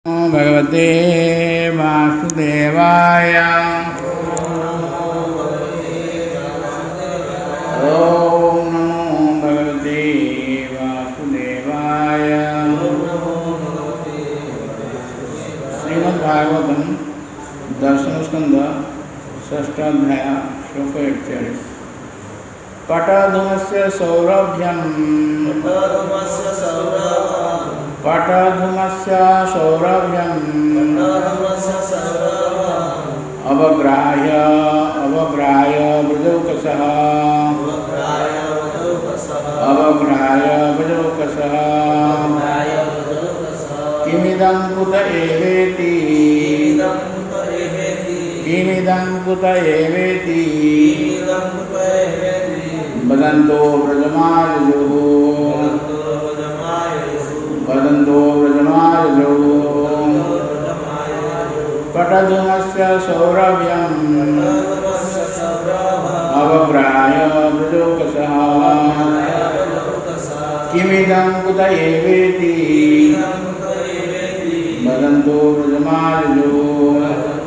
भगवते वासुदेवाय। ओम नमो भगवते वासुदेवाय। श्रीमद्भागवतम दशम स्कंद षष्ठाध्याय श्लोक 41। पटधूमस्य सौरभ्यं अवग्राह्य वृजौकसः किमिदं कुत एवेति वदन्तो व्रजमायुः पटधूमस्य सौरभ्यं अवग्राह्य वृजौकसः किमिदं कुत एवेति वदन्तो व्रजमायुः।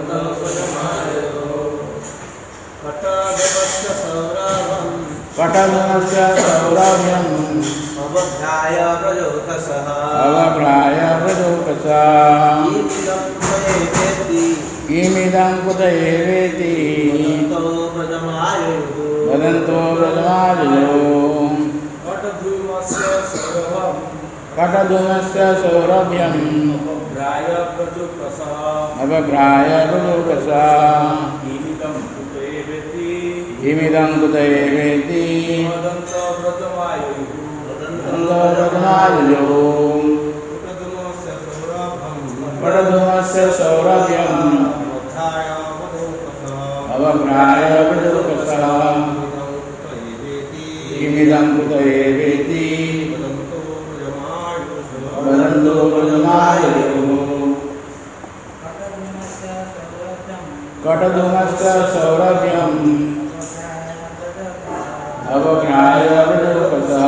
पटधूमस्य सौरभ्यं अवग्राह्य वृजौकसः किमिदं कुत एवेति वदन्तो व्रजमायुः। पटधूमस्य सौरभ्यं अवग्राह्य वृजौकसः किमिदं कुत एवेति वदन्तो व्रजमायुः। पटधूमस्य सौरभ्यं अवग्राह्य वृजौकसः किमिदं कुत एवेति वदन्तो व्रजमायुः। पटधूमस्य सौरभ्यं अवग्राह्य वृजौकसः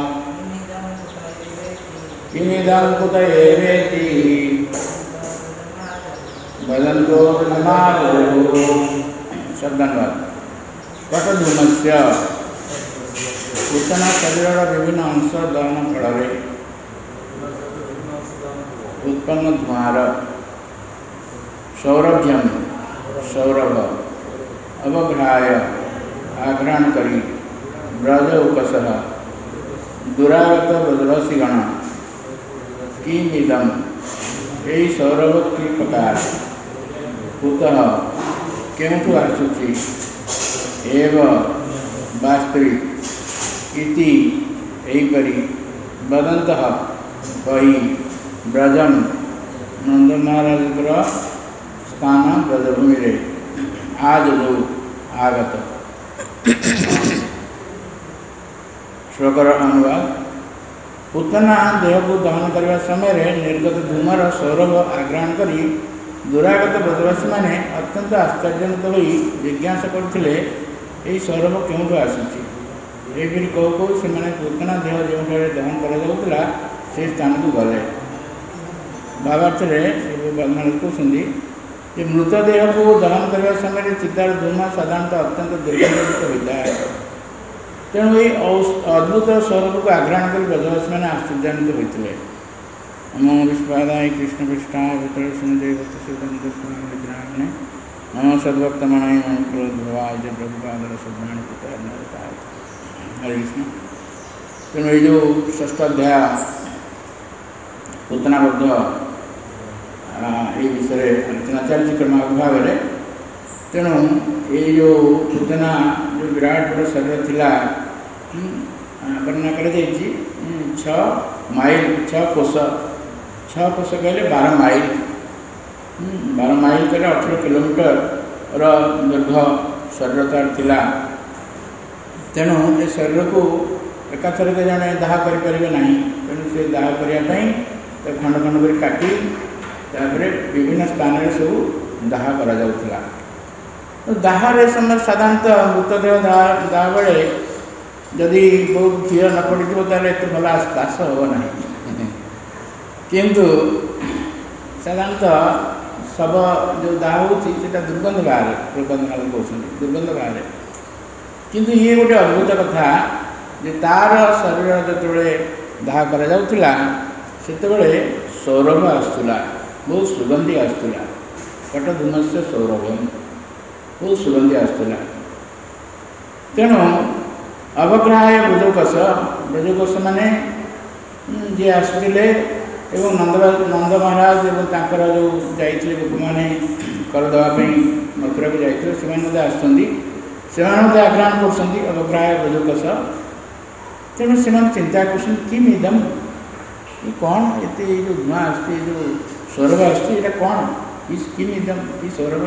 किमिदं कुत एवेति वदन्तो व्रजमायुः। शब्दानुवाद। पटधूमस्य पूतना शरीर विभिन्न अंश दहन फल उत्पन्न धुआर सौरभ्यम सौरभ अवग्राह्य आघ्राण करी व्रजौकसः दुरागत ब्रजवासीगण किमिदं यही सौरभ की प्रकार कुतः केउठु आसुची एव वास्तविक इति एहिपरि वदन्तः कही ब्रजम नंद महाराज स्थान ब्रजभूमि रे आज जो आगत। श्लोकर अनुवाद। पूतना देह को दहन करने समय निर्गत धूमर सौरभ आग्रहण करी दुरागत ब्रजवासी मैंने अत्यंत आश्चर्यान्वित हो जिज्ञासा करते यही सौरभ क्यों आसूची। यही कहू कहू से पूतना देह जो दहन करा से स्थान को गले। भावार्थ कहते कि मृतदेह को दहन करने समय चितार धूम साधारणतः अत्यंत दुर्गंधित होता है। तेणु ये अद्भुत स्वरूप को आग्रहण कर ब्रजवासी मैंने आश्चर्यान्वित होते। नमो विश्वादाय कृष्ण पृष्ठाय नमो सद्भक्तमणाय मणिपुरोद्भवाय जय प्रभुपादर सद्भाणि हरे कृष्ण। तेणु ये जो षष्ठाध्याय पूतनाबद्ध ये विषय आलोचना चलती क्रमागत भाव में। तेणु ये जो पूतना जो विराट बड़ शरीर थिला वर्णना कर 6 माइल 6 कोश कहले 12 माइल 12 माइल कहले 18 किलोमीटर दीर्घ शरीर तार थिला। तेणु ये शरीर को एकाथर के जड़े दाह करें ना। तेणु से दाह करने खंड खंड कर काटी विभिन्न स्थान सब दाह करा जाउथला। तो दाहरे समय साधारणतः मृतदेह दाह बेले जदि बहुत घीर न पड़ो ताल एत भल दास हम ना। किंतु साधारणतः शव जो दाह होती दुर्गंध बाहर दुर्गंध कहते दुर्गंध बाहर किंतु ये गोटे अद्भुत कथा जे तार शरीर जो दाह करा सौरभ आसूला बहुत सुगंधी आसूला पटधूम से सौरभम बहुत सुगंधी आसूला तेणु अवग्रहाय ब्रजकोश माने जी आसुले एवं नंद महाराज एवं जो जाइए लोक मैंने कर देवाई मथुरा को जाइए से आग्रहण कर अवग्रहाय ब्रजकोश तेणु से चिंता कर किदम ये कौन ये जो धुआं आसती जो सौरभ आसती कौन किदम ये सौरभ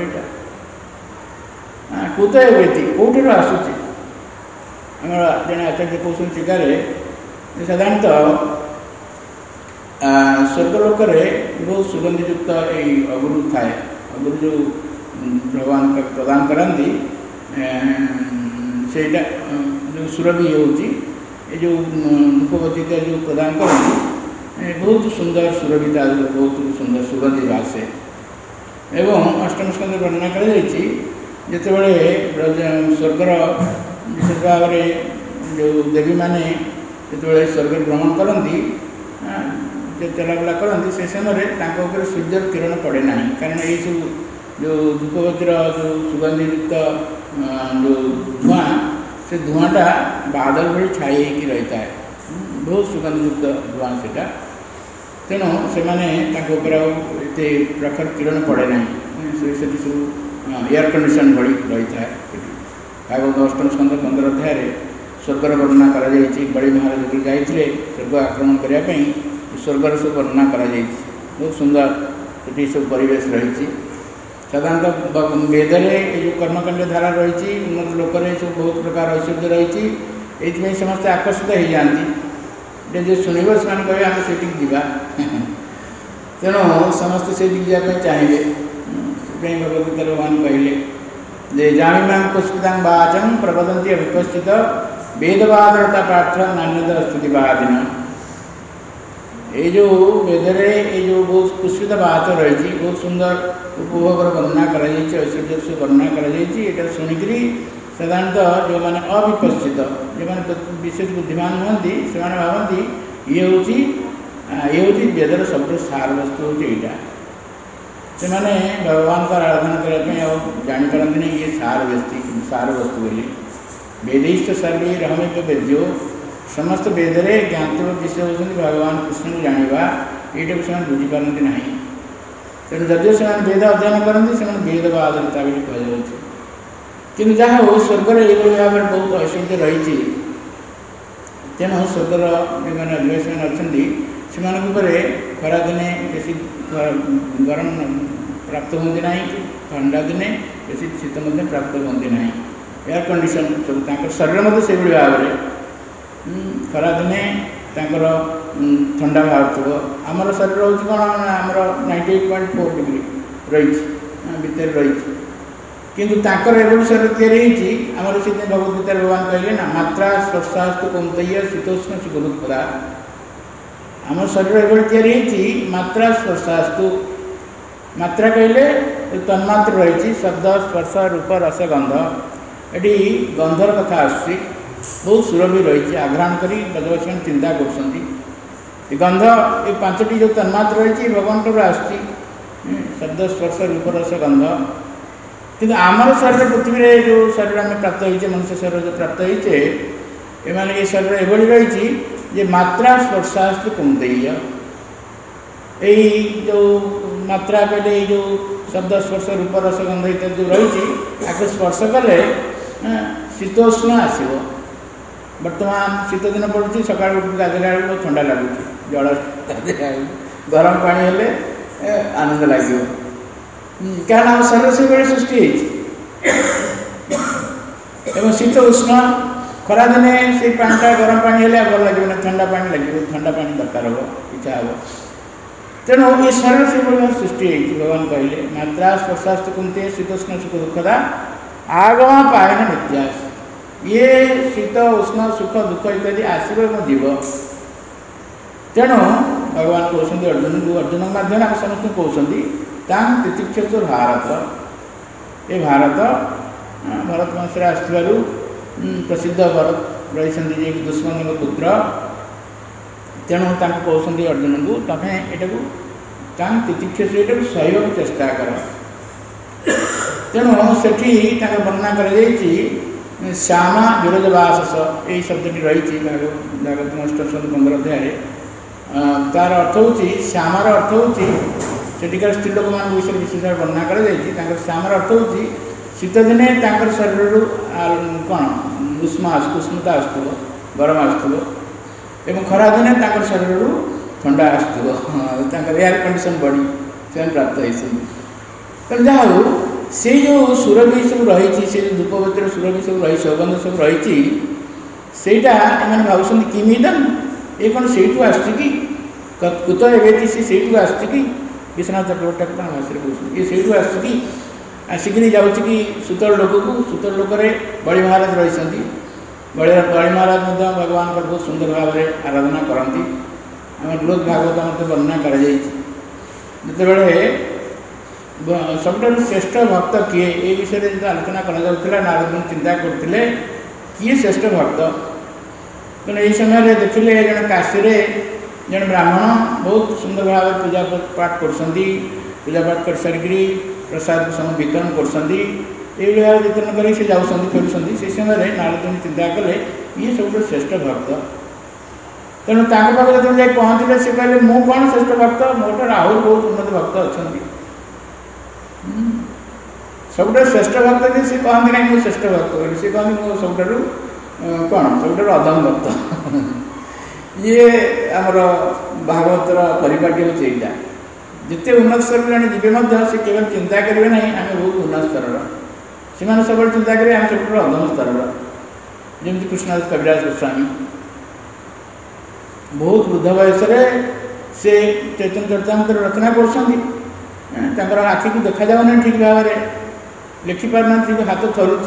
यहाँ कुत कौटर आसूँ आम जड़े आचार्य कहते टीकार साधारणतः स्वर्गलोक बहुत सुगंधयुक्त अगुरु थाए अगुरु जो भगवान प्रदान करती से जो सुरभि होती जो धूपबती जो प्रदान करती बहुत सुंदर सुरभिता बहुत सुंदर सुगंधी बासे एवं अष्टम स्कंद वर्णना कर स्वर्गर विशेष भाव में जो देवी माने जो स्वर्ग भ्रमण करती जो चलाबुला करती से समय सूर्य किरण पड़े ना कारण ये सब जो धूपबती जो सुगंधयुक्त जो धुआं से धुआंटा बादल भली छाई रही है बहुत सुगंधयुक्त धुआं से तेणु से प्रखर किरण पड़े ना सब एयर कंडीशन भली रही है भागवत अष्टम स्कंद 15 अध्याय स्वर्गर वर्णना कर बड़ी महाराज जो जाते स्वर्ग आक्रमण करने स्वर्गर सब वर्णना कर बहुत सुंदर ये सब परिवेश रही साधारणतः वेदरे जो कर्मकांड धारा रही उन्नत लोक सब बहुत प्रकार ऐश्वर्य रही ये समस्त आकर्षित हो जाती जो शुणव से कहे आम से जा तेणु समस्त से जावाई चाहिए भगवदगीता भगवान कहले जे जामीमां पुष्पितां वाचं प्रवदन्ति अविपस्थित वेदवादरता पाठ नान्यता स्तुतिवादिना ये जो वेदरे ये जो बहुत पुष्पित बात रही बहुत सुंदर उपभोग वर्णना कर ऐश्वर्य से वर्णना कर शुणिक साधारणतः जो मैंने अविपस्थित जो मैंने विशेष बुद्धिमान नुहति से भावती ये हूँ वेदर सब सार वस्तु हूँ यहाँ से मैंने भगवान का आराधना करने जापारती नहीं ये सार वस्तु बोली वेदिष्ट सर्वे रहमे वेद्यो समस्त वेदरे ज्ञातव्य विषय होती भगवान कृष्ण को जाना यहाँ से बुझीपारती ना तेणु जदिव से वेद अध्ययन करती से वेदवादता कहुच्छे कि जहाँ हो स्वर्गर ये भाव में बहुत ऐश्वर्य रही तेणु स्वर्गर जो मैंने अधिवासी मैंने अच्छा से खरादिने बेसी गरम प्राप्त होती ना ठंडा दिने बेसी शीत प्राप्त होती ना एयर कंडीशन सब शरीर मत से भाव में खरादिने ठंडा बाहर आमर शरीर हूँ कौन आमर 98.4 डिग्री रही भितर रही किंतु एवं शरीर या आमर से भगवदगीता भगवान कहले ना मात्रा स्पर्शास्तु कौंतेय शीतोष्ण सुखदुःखदा आम शरीर एवं मात्रा स्पर्शास्तु मात्रा कहले तन्मात्र रही शब्द स्पर्श रूप रस गंध ये गंधर कथा आसूँ बहुत सुरभि रही आग्रहण कर ब्रजवासी चिंता कर गंध ये 5टी जो तन्मात्र रही भगवान आसूँ शब्द स्पर्श रूप रस गंध किंतु आमर शरीर पृथ्वी जो शरीर आम प्राप्त होते मनुष्य शरीर जो प्राप्त होते ये शरीर एभली रही जे मात्रा स्पर्शास्तु कौंतेय यही जो मात्रा कहले जो शब्द स्पर्श रूप रस गंध इत्यादि जो रही आपको स्पर्श कले शीतोष्ण आसो बर्तमान शीत दिन पड़ती सका गाधेला बेलू ठंडा लगुच जल गरम पानी हेले आनंद लगे कारण आम शरीर से बड़े सृष्टि एवं शीत उष्ण खरा दिने से पानीटा गरम पानी हेले भल लगे ना ठंडा पानी लगे ठंडा पानी दरकार हम इच्छा हम तेणु ये शरीर से बड़े सृष्टि भगवान कहले मात्रा स्पर्शास्तु कुंते शीतोष्ण सुख दुखदा आगमा पायन नित्यास ये शीत उष्ण सुख दुख इत्यादि आसव जीव तेणु भगवान कहते अर्जुन को, अर्जुन माध्यम आम समस्त कहते तांग तितिक्षु भारत, ये भारत भरत वंश आसू प्रसिद्ध भरत रही दुश्मन पुत्र, तेणु कहते अर्जुन को तमें यहाँ तांग तितिक्षु ये सहयोग चेष्टा कर। तेणु से वर्णना कर श्यामा विरोधवास यही शब्द रही भागवत 15 अध्याय। तार अर्थ हूँ श्यामार अर्थ हूँ सेठिकार स्त्री लोक मान विषय विशेष वर्णना कर श्यामार अर्थ हूँ शीत दिने शरीर कौन उष्णता आसुव गरम आसुव एवं खरा दिने शरीर ठंडा आसुव एयर कंडीशन बॉडी से प्राप्त होती। तेणु जहाँ हो से जो सुरभि सब रही से धूपवतीर सुरभि सब रही सौगंध सब रही सेटा एम भावुं किमिदम ये कौन से आसुकी कुत एवं से आसुकी विश्वनाथ चक्रवर्ती ठाकुर भाषा कहते ये से आसुकी आसिक जाऊँगी सुतल लोक को। सुतल लोक बलि महाराज रही बलि महाराज भगवान बहुत सुंदर भाव में आराधना करती। आम बृहद भागवत मत वर्णना कर सब श्रेष्ठ भक्त किए ये विषय जो आलोचना कर नारद चिंता करते किए श्रेष्ठ भक्त। तेणु यही समय देखिले जन काशी जन ब्राह्मण बहुत सुंदर भाव पूजा पाठ पूजापाठ कर सारिकी प्रसाद समय वितरण कर वितरण कर जाऊँ फेर से समय नारद चिंता कले ये सब श्रेष्ठ भक्त। तेणु पाखे जो पहुँचले से कहले मु कौन श्रेष्ठ भक्त मोटर आहरी बहुत उन्नत भक्त अच्छा सब श्रेष्ठ भक्त सी कहते ना मुझे श्रेष्ठ भक्त सी कहते मो सब कौन सब अधम भक्त ये आमर भागवतर परिपाटी हूँ यहाँ जिते उन्नत स्तर जन जी से केवल चिंता करेंगे ना आम बहुत उन्नत स्तर से सब चिंता करेंगे आम सब अधम स्तर जमी कृष्णदास कविराज गोस्वामी बहुत वृद्ध वयस से चैतन्य चरितामृत रचना कर आखि को देखा जाऊना ठीक भाव में लिखिपारना ठीक हाथ थरुची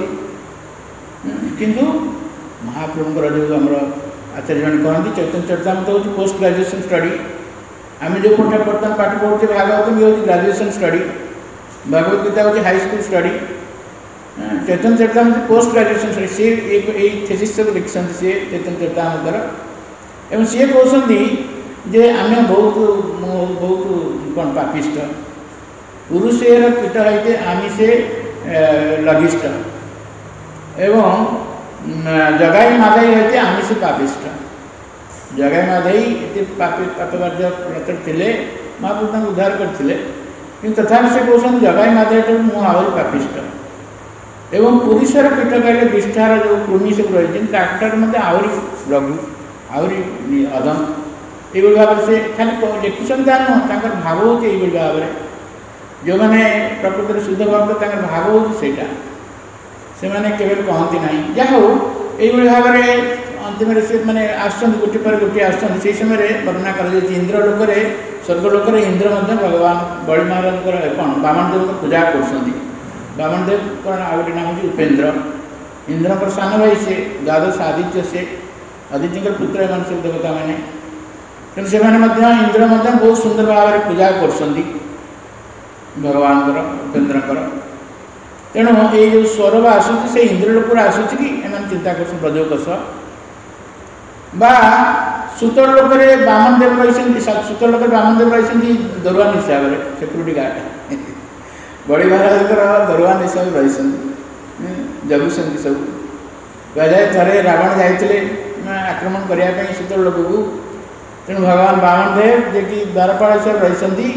किंतु महाप्रभुंर जो आम आचार्य जन कहते चैतन्य चरितामृत हूँ पोस्ट ग्रेजुएशन स्टडी आम जो बर्तमान पाठ पढ़ुचे भागवत भी हूँ ग्रेजुएशन स्टडी भगवत गीता हूँ high school study Chaitanya Charitamrita post graduation study सी एक थेसिस सब लिखिं सी चैतन्य चरितामृतर एवं सी कहते जे आम बहुत कौन पापिष्ट पुरुषेर पीठ होते आमिषे लघिष्ठ एवं जगाई मादाई होते आमिषे पापिष्ट। जगाई मादाई ये पापबार्य प्रतर थे महाप्रभु उद्धार करते कि तथापि से कहते जगाई मादाई मुझे आहरी पापिष्ट एवं पुरुषर पीठ कहले विष्ठार जो कृमि सब रही मत आहरी लघु आहरी अधम ये भाव से खाली लिखुंत नुह भाव हो भाव में जो मैंने प्रकृति शुद्ध भक्त भाव हो से मैंने केवल कहती ना जहाँ हो ये भाव में अंतिम से मैंने गोटे पर गोटे आसते समय वर्णना कर इंद्रलोक स्वर्गलोक इंद्र भगवान बलि महाराज कौन बामनदेव पूजा कर बामनदेव कौन आ गए नाम हूँ उपेन्द्र इंद्र सान भाई से द्वादश आदित्य से आदित्य पुत्र एम सब देवता मैंने तेणु से इंद्र बहुत सुंदर भाव में पूजा कर भगवान उपेन्द्र तेणु ये जो स्वरभ आसूँ से इंद्रलोक आसूँ कि एम चिंता कर ब्रजोकस बा सुतर लोक बामनदेव रही सुतर लोक बामनदेव रही दरुआन हिसाब से सिक्यूरीटी गार्ड बड़ी महाराज दरुआन हिसाब से रही जगुंट सब कहे थे रावण जाते आक्रमण करने सुतर लोक को तेणु भगवान बामनदेव जे कि द्वारपाल हिसाब रही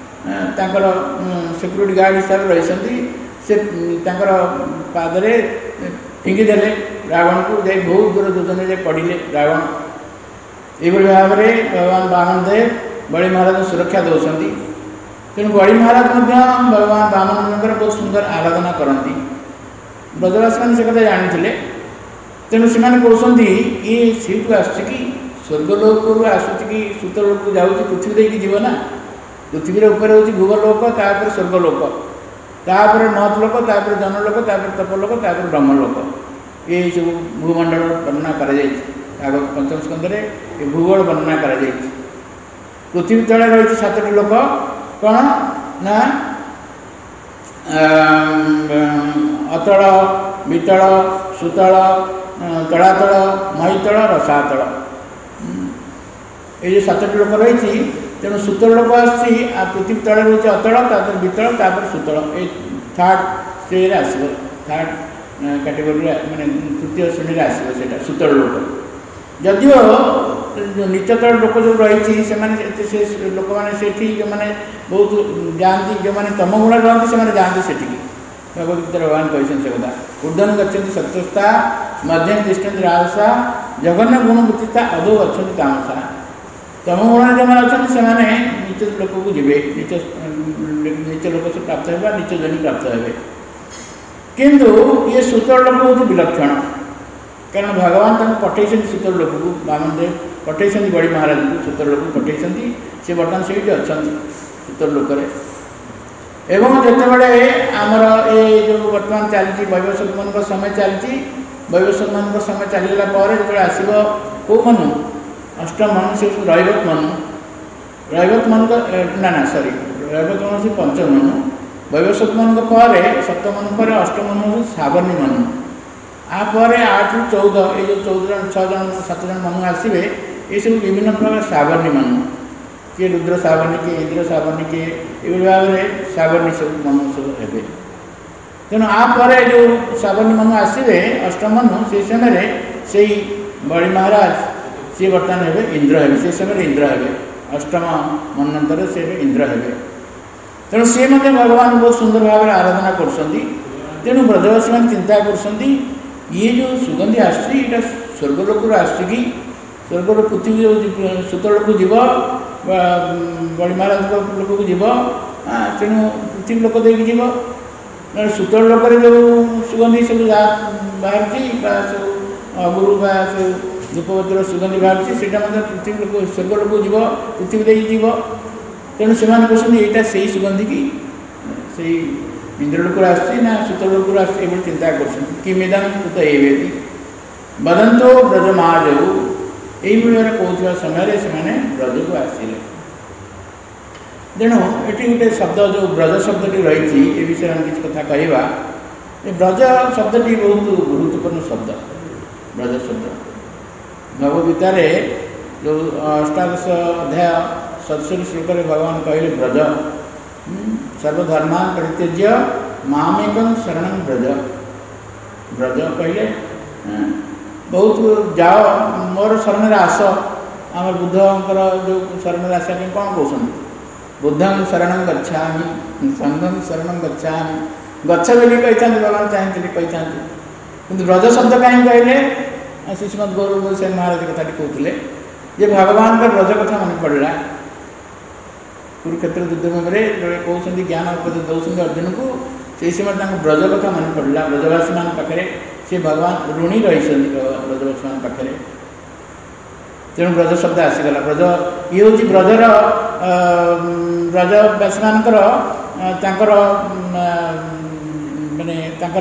सिक्यूरीटी गार्ड हिसाब रही से पादरे फिंगिदेले रावण को जाए बहुत दूर योजन जाए पड़े रावण ये भाव में भगवान बामनदेव बलि महाराज सुरक्षा दौरान तेणु बलि महाराज भगवान बामन बहुत सुंदर आराधना करती ब्रजवासी मैंने से कथा जानी तेणु से कहते ये सीट आसुच्ची स्वर्गलोक आसूँ कि सुतलोक जाऊँगी पृथ्वी देखिए जीव ना पृथ्वी ऊपर हूँ भूगलोक तापर स्वर्गलोक तापर महतलोक तापर जनलोक तापर तपलोक तापर ब्रह्मलोक ये सब भूमंडल वर्णना कर पंचम स्कंदे ये भूगोल वर्णना कर पृथ्वी तले रही 7टी लोक कौन ना अतल वितल सुतल तलातल महीतल रसातल ये 7टी लोक रही तेणु सुतल लोक आसी पृथ्वी तले रही अतल तापर वितल तापर सुतल ये थर्ड स्टेज आसो थर्ड कैटेगोरी माने तृतीय श्रेणी आसो से सुतल लोक जदिओ नीचतल लोक जो रही से लोक मैंने जो मैंने बहुत जाती जो मैंने तम गुण रही से जाती से भगवद्गीता भगवान कहते से कथा ऊर्धन गच्छन्ति सत्वस्ता मध्यम तिष्ठन्ति राजसा जघन्य गुण बुद्धिता अधो गच्छन्ति तामसा तम गुण जो अच्छा से नीच लोक को जी नीच लोक से प्राप्त होगा नीच जन प्राप्त हे किंतु ये सुतल लोक हूँ विलक्षण कारण भगवान तक पठे सुतल लोक को वामनदेव पठे बड़ी महाराज को सुतल लोक पठे सी बर्तमान से अच्छा सुतल लोक एवं जितेबले आमर ये जो बर्तमान चलती वैवस्वत मान समय चलती वैवस्वत मान समय चलगला जो आसो कौ मनु अष्टम मनु से रैवत मनु ना ना सॉरी रैवत मनु से पंचम मनु वैवस्वत मान सप्तम मनु पर अष्टम मनु सावर्णी मनु आप 8 ରୁ 14 ये जो 14 जन 6 जन 7 जन मनु आसवे ये सब विभिन्न प्रकार सावर्णी मनु किए रुद्र सावर्णी किए इंद्र सावर्णी किए ये भाव में सावर्णी सब मनु सब हे तेणु आप जो सावर्णी मनु आसवे अष्टम मनु से समय से बड़ी महाराज सी बर्तमान हे इंद्र हे से समय इंद्र हे अष्टम मनंतर से इंद्र हे तेणु सी भगवान बहुत सुंदर भाव में आराधना करेणु ब्रजवासी मैंने चिंता कर ये जो सुगंधि आसची स्वर्गलोक आसकी स्वर्ग पृथ्वी जो सुतल को जीव बड़ी महाराज लोक को जीव तेणु पृथ्वी लोक देकी जीव सुतल लोक जो सुगंधि सब बाहर सब अगुरु धूपवतीर सुगंधि बाहर से पृथ्वी लोक स्वर्गलोक जीव पृथ्वी देकी जीव तेणु से कहते यहाँ से सुगंधि की से इंद्रलोक आसची ना सुतलोक आसची चिंता करमिदम कुत एवेति बदंतो ब्रजमाज यही कहता समय से ब्रज को आसिले तेणु ये गोटे शब्द जो ब्रज शब्दटी रही ए विषय में किसी कथा कहवा ब्रज शब्दटी बहुत गुरुत्वपूर्ण शब्द ब्रज शब्द भगवद्गीतार जो 18 अध्याय 67 श्लोक भगवान कहले ब्रज सर्वधर्मान परित्यज्य मामेकं शरणं ब्रज ब्रज कहले बहुत जाओ मोर शरण आस आम बुद्धंकर जो शरण आसा कौन कौन बुद्धं शरण गच्छामि संघं शरण गच्छामि गच्छ बोली कहते भगवान चाहते कहते कि ब्रज शब्द कहीं कहले श्रीमद गौर गोस्वामी महाराज कथा कहते जे भगवान का ब्रज कथा मन पड़ा कुरुक्षेत्र युद्ध में जो कहते ज्ञान उपदेश दौरान अर्जुन को से समय ब्रज कथा मन पड़ा ब्रजवासी मान पाखे से भगवान ऋणी रही ब्रजवासी मान पाखे तेणु ब्रज शब्द आसीगला ब्रज ये हूँ ब्रजर ब्रजवासी मानकर माने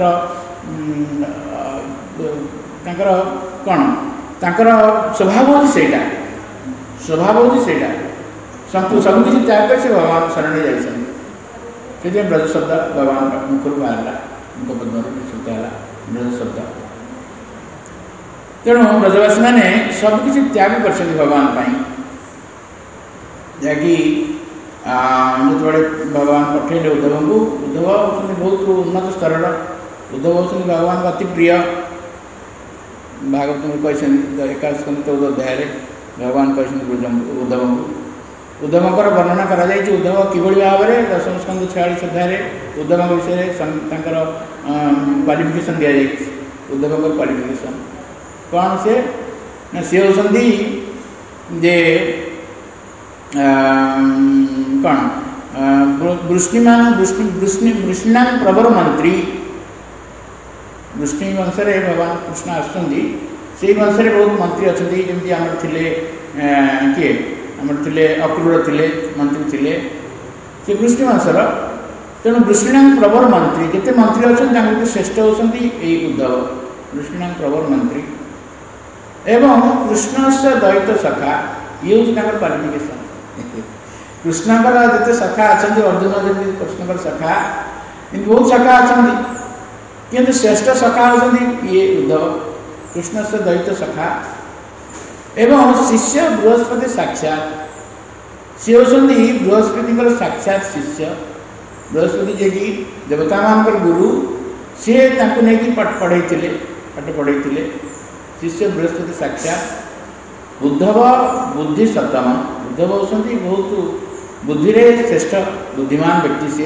कौन तांकर स्वभाव हूँ से स्वभाव हूँ से सबकि त्याग कर भगवान शरण जाइए ब्रज शब्द भगवान मुखर बाहर मुखपद्म शुद्ध ब्रज शब्द तेणु ब्रजवासी मैंने सबकि त्याग कर भगवान जि जो भगवान पठेले उद्धव को उद्धव होती बहुत उन्नत स्तर उद्धव होती भगवान अति प्रिय भागवत में कहते 21 स्कंद 14 अध्याय भगवान कहते उद्धव को उद्धवंकर वर्णना करा उद्धव किभली भाव में 10 स्कंद 46 अध्याय उद्धव विषय क्वालिफिकेशन दि जाए उद्धवंकर क्वालिफिकेशन कौन से होती जे कौन वृष्णिना प्रवर मंत्री वृष्णि वंश भगवान कृष्ण आसुँच से वंश बहुत मंत्री अच्छा जमी आम थे किए आमर थे अक्रूर थे मंत्री थे से वृष्णि वंशर तेणु वृष्णिना प्रवर मंत्री जिते मंत्री अच्छा श्रेष्ठ होती उद्धव वृष्णिना प्रवर मंत्री एवं कृष्ण से दैत सखा ये हूँ क्वालिफिकेशन कृष्णकर जिते सखा अच्छा अर्जुन जमी कृष्णकर सखा बहुत सखा अच्छा किंतु श्रेष्ठ सखा होती ये उद्धव कृष्ण से दैत्य सखा एवं शिष्य बृहस्पति साक्षात सी होती बृहस्पति साक्षात शिष्य बृहस्पति जी की देवता मान गुरु सी नहीं पढ़े पाठ पढ़े शिष्य बृहस्पति साक्षात उद्धव बुद्धि सतम उद्धव होती बहुत बुद्धि श्रेष्ठ बुद्धिमान व्यक्ति सी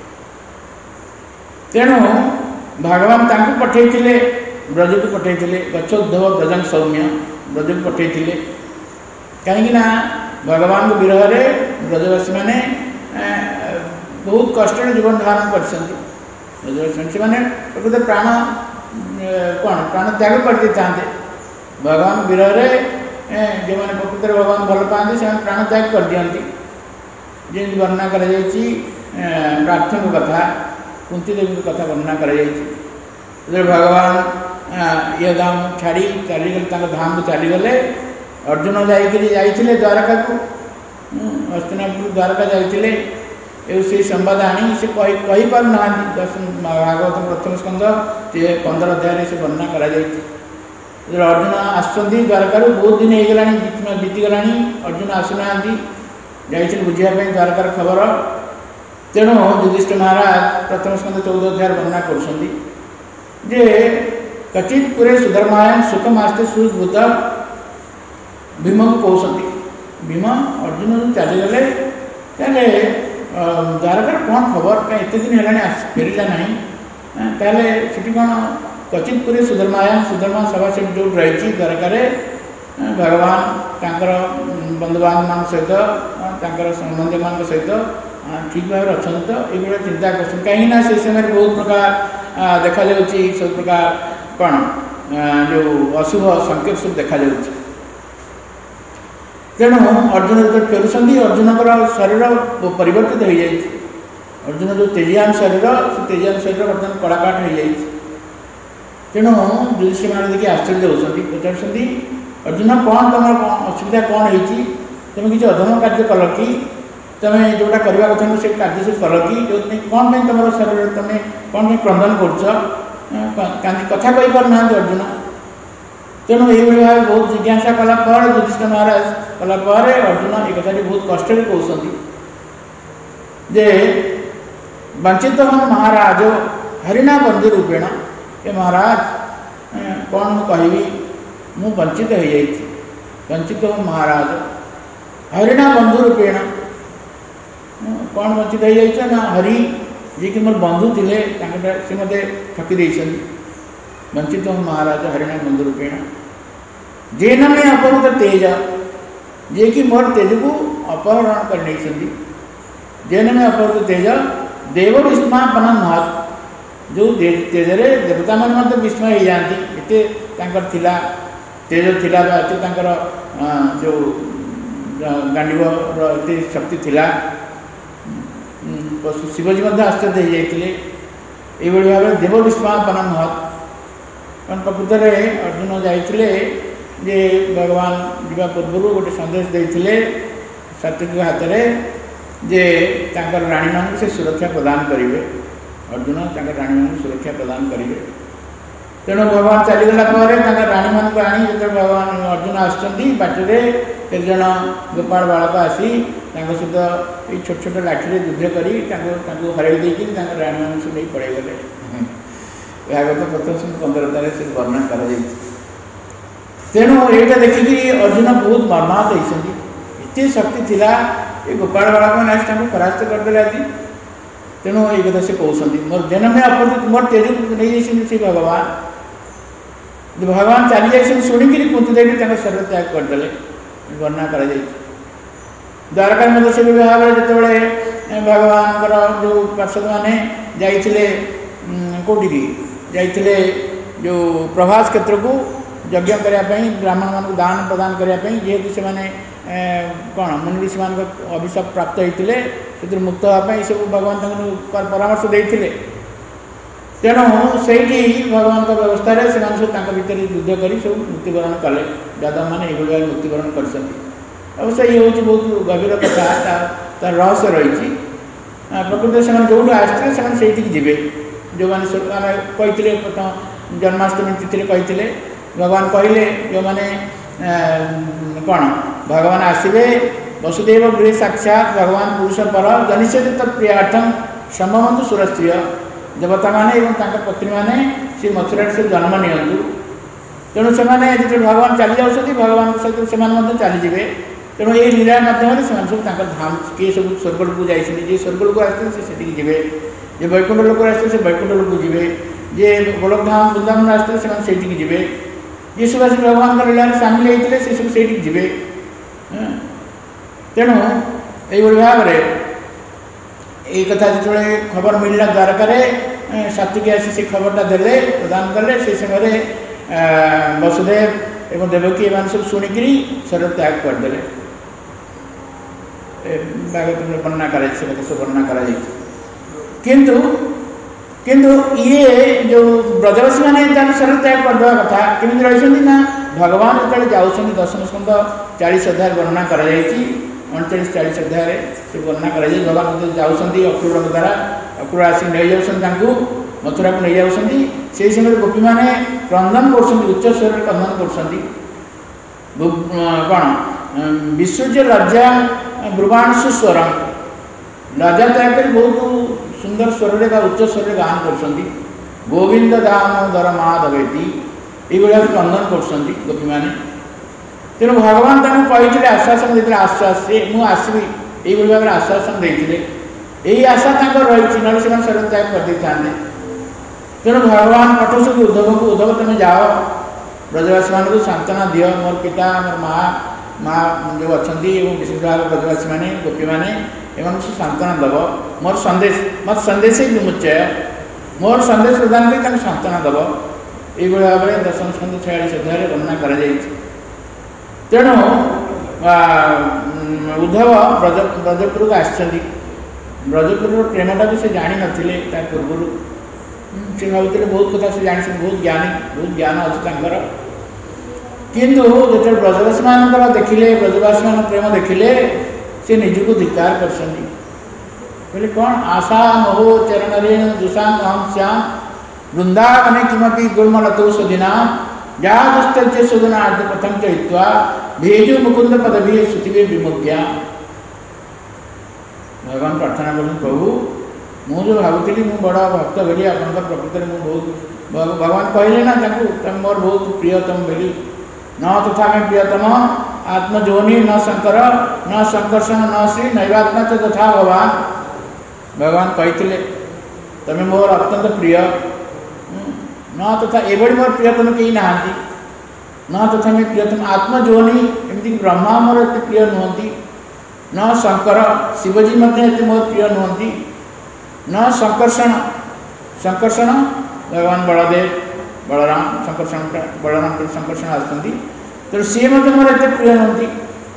तेणु भगवान पठे ब्रज को पठे गच्छ उद्धव ब्रजन सौम्य ब्रज को पठे कहीं भगवान विरह ब्रजवासी मैंने बहुत कष्ट जीवन धारण कर प्रकृत प्राण कौन प्राण त्याग करते था भगवान विरह जो मैंने प्रकृत भगवान भल पाते से प्राण त्याग कर दिखती जमी वर्णना कर प्रार्थना कथा कुंती देवी कथा वर्णना कर भगवान ये धाम छाड़ी चलीगले धाम को चलीगले अर्जुन जाइए द्वारका को हस्तिनापुर द्वारका जाइए से संवाद आनी से कही पार ना भागवत प्रथम स्कंद 15 अध्याय से वर्णना कर अर्जुन आसुँच द्वारका बहुत दिन हो बीतीगला अर्जुन आसुना जाइए बुझापी द्वारकार खबर तेणु युधिष्ठिर महाराज प्रथम स्कंद 14 अध्याय वर्णना कर कचित पुरे सुधर्मायाम सुखमास्ते सुभूत भीम को कहते भीम अर्जुन चलीगले द्वारकार कौन खबर कहीं एत दिन है फेरला ना से कौन कचित पुरे सुधर्मायाम सुधर्मा सभा से जो रही द्वारकार भगवान बंधुबांधव मान सहित संबंधी मान सहित ठीक भाव अच्छा तो ये चिंता कर कहीं से समय बहुत प्रकार देखा सब प्रकार कौन जो अशुभ संकेत सब देखा तेणु अर्जुन जो फेरुंट अर्जुन शरीर परिवर्तित हो जाए अर्जुन जो तेजियान शरीर से तेजियान शरीर बर्तमान कलाकाट हो जाए तेणु युधिष्ठिर महाराज देखिए आश्चर्य होती पचार अर्जुन कौन तुम असुविधा कौन हो तुम किसी अधम कार्य कल कि तुम्हें जोटा करने कथा से कार्य सब कल कि जो कौन तुम शरीर तुम कौन क्रंदन कर कथा कही पार ना अर्जुन तेणु ये भाव बहुत जिज्ञासा कलापर युधिष्ठिर महाराज कलापर अर्जुन ये कथा बहुत कष्ट कहते जे वंचित हम महाराज हरिणा बंधु रूपेण ये महाराज कौन मु कहि मु वंचित हो जाइए वंचित हम महाराज हरिणा बंधु रूपेण कौन वंचित हो जाइए ना हरि जी कि मोर बंधु थे से मत ठकी देते वंचित हम महाराज हरिणा बंधु रूपेण जेन में अपहृत तेज जे कि मोर तेज को अपहरण कर नहीं जेन में अपहृत तेज देव विस्मापन महत जो तेज देवता मान विस्मय हो जाती थिला तेज थिला जो गांडीव एत शक्ति थिला शिवजी आश्चर्य हो जाते ये भाव देव विस्मापन महत कारण प्रकृत में अर्जुन जाइए जे भगवान जा पूर्व गोटे संदेश देते सात्विक हाथ में जे राणी मान से सुरक्षा प्रदान करेंगे अर्जुन राणी मान सुरक्षा प्रदान करेंगे तेणु भगवान चलीगला राणी मान आनी जो भगवान अर्जुन आसटे केतजन गोपाल बालक आसी सहित ये छोट छोट लाठी युद्ध कर हर राणी मान से नहीं पड़े गले भागवत प्रथम 15 अध्याय से वर्णना कर तेणु यहाँ देखिकी अर्जुन बहुत मर्माहत होती एत शक्ति थिला ये गोपाल बालक मैंने परास्त करदे आदि तेणु ये कथा से कहते मोर जन में अपहृत मोर तेज नहीं जाइए भगवान भगवान चली जाइए शुणिकी कुंती देवी शरीर त्याग करदे वर्णना कर द्वारका से भाव में जो भगवान जो पार्षद मैंने जाइए कौटी जाइए जो प्रभास क्षेत्र को यज्ञ करने ब्राह्मण मान दान प्रदान करने जेहेतु से कौन मुनि ऋषि मान अभिशाप प्राप्त होते से मुक्त होगापी सब भगवान परामर्श देते तेणु से भगवान व्यवस्था सब भितर युद्ध कर सब मृत्युवरण कले यादव मैंने ये मृत्युवरण कर अवश्य ये हूँ बहुत गभीर कथा तार रहस्य रही प्रकृत से जो आसते से जीवे जो मैंने कही प्रथम जन्माष्टमी तिथि कही भगवान कहले जो मैंने कौन भगवान आसवे वसुदेव गृह साक्षात भगवान पुरुष पर जनिषेध तत्प्रियार्थम संभवतु सुरस्त्रीय देवता माने पत्नी माने से मथुरा से जन्म नियंतु तेणु से जो भगवान चली जाऊँच भगवान सहित से चलीजे तेणु ये लीला मध्यम सब धाम किए सब स्वर्ग को जाइए जी स्वर्ग को आसते से जीवे जे वैकुंठ लोक आसते से वैकुंठ लोक जीवे जे गोलक धाम वृंदावन आसते से जीवे ये सब आस भगवान लीला सामिल होते से सब से जीवे तेणु यही भाव में ये कथा जो खबर मिलला द्वारकार सात्विकी आसी से खबरटा देले प्रदान कले से समय वसुदेव एवं देवकी एम सब शुणिकी शरीर त्याग करदे भागवत वर्णना कर वर्णना कर किंतु किंतु ये जो ब्रजवासी मैंने शरीर त्याग करदे कथा केमी रही ना भगवान जो जाऊँ दशम स्कंद 40 अध्याय वर्णना कर 39-40 अध्याय से वर्णना कर भगवान जाऊँगी अक्रूर द्वारा अक्रूर आसिक नहीं जाऊँ मथुरा को नहीं जाऊँगी से समय गोपी मैंने क्रंदन कर उच्च स्वर क्रंदन कौन विसृज्य लज्जा ब्रुवांशु स्वर लज्जा त्याग कर बहुत सुंदर स्वर उच्च स्वर गान कर गोविंद दामोदर माधवेती ये क्रंदन कर गोपी मैंने तेणु भगवान कही आश्वासन देते आश्वास से मुझे आसवि ये भाव में आश्वासन देते यही आशा रही ना से शरीर त्याग कर दे था तेणु भगवान पठौती उद्धव को उद्धव तुम जाओ ब्रजवासी मान सांत्वना दियो मोर पिता मोर माँ माँ जो अच्छा विशेष भाव ब्रजवासी मैंने गोपी मैंने एम सांत्वना दब मोर संदेश मत संदेश ही विमुच्चय मोर संदेश प्रदान कर सांत्वना दब ये भाव में दशम स्कंद 46 अध्याय वर्णना कर तेणु उद्धव ब्रजपुर को आसछंती ब्रजपुर प्रेमटा भी से जानी नथिले तार पूर्व से भावुले बहुत कथा से जानी बहुत ज्ञान अच्छे किंतु जो ब्रजवासी मान देखिले ब्रजवासी मान प्रेम देखिले से निजको धिक्कार कर कौन आशा महो चरण जुषाम अहम श्याम वृंदावने किमपि गुल्मलतो सुदिना जहादुस्तज्य सुदनार्थ पथम चयित्वा भेजु मुकुंद पदवी सुतिवे विमुख्या भगवान प्रार्थना कर प्रभु मुझे भावुली मु बड़ भक्त बोली आप प्रकृति में बहुत भगवान कहले ना तुम मोर बहुत प्रियतम बोली न तथा में प्रियतम आत्मजोनि न शंकर न संकर्षण न श्री नैवात्मा च तथा भगवान भगवान कही तुम मोर अत्यंत प्रिय न तथा एभली मोर प्रियतम कहीं नहांती न तथा में प्रियतम आत्मजोनि एमती ब्रह्मा मोर एत प्रिय नुहति न शंकर शिवजी मत मोर प्रिय नुहति न संकर्षण संकर्षण भगवान बलदेव बलराम संकर्षण बलराम संकर्षण आसती तो सी मत मोर एत प्रिय नुहति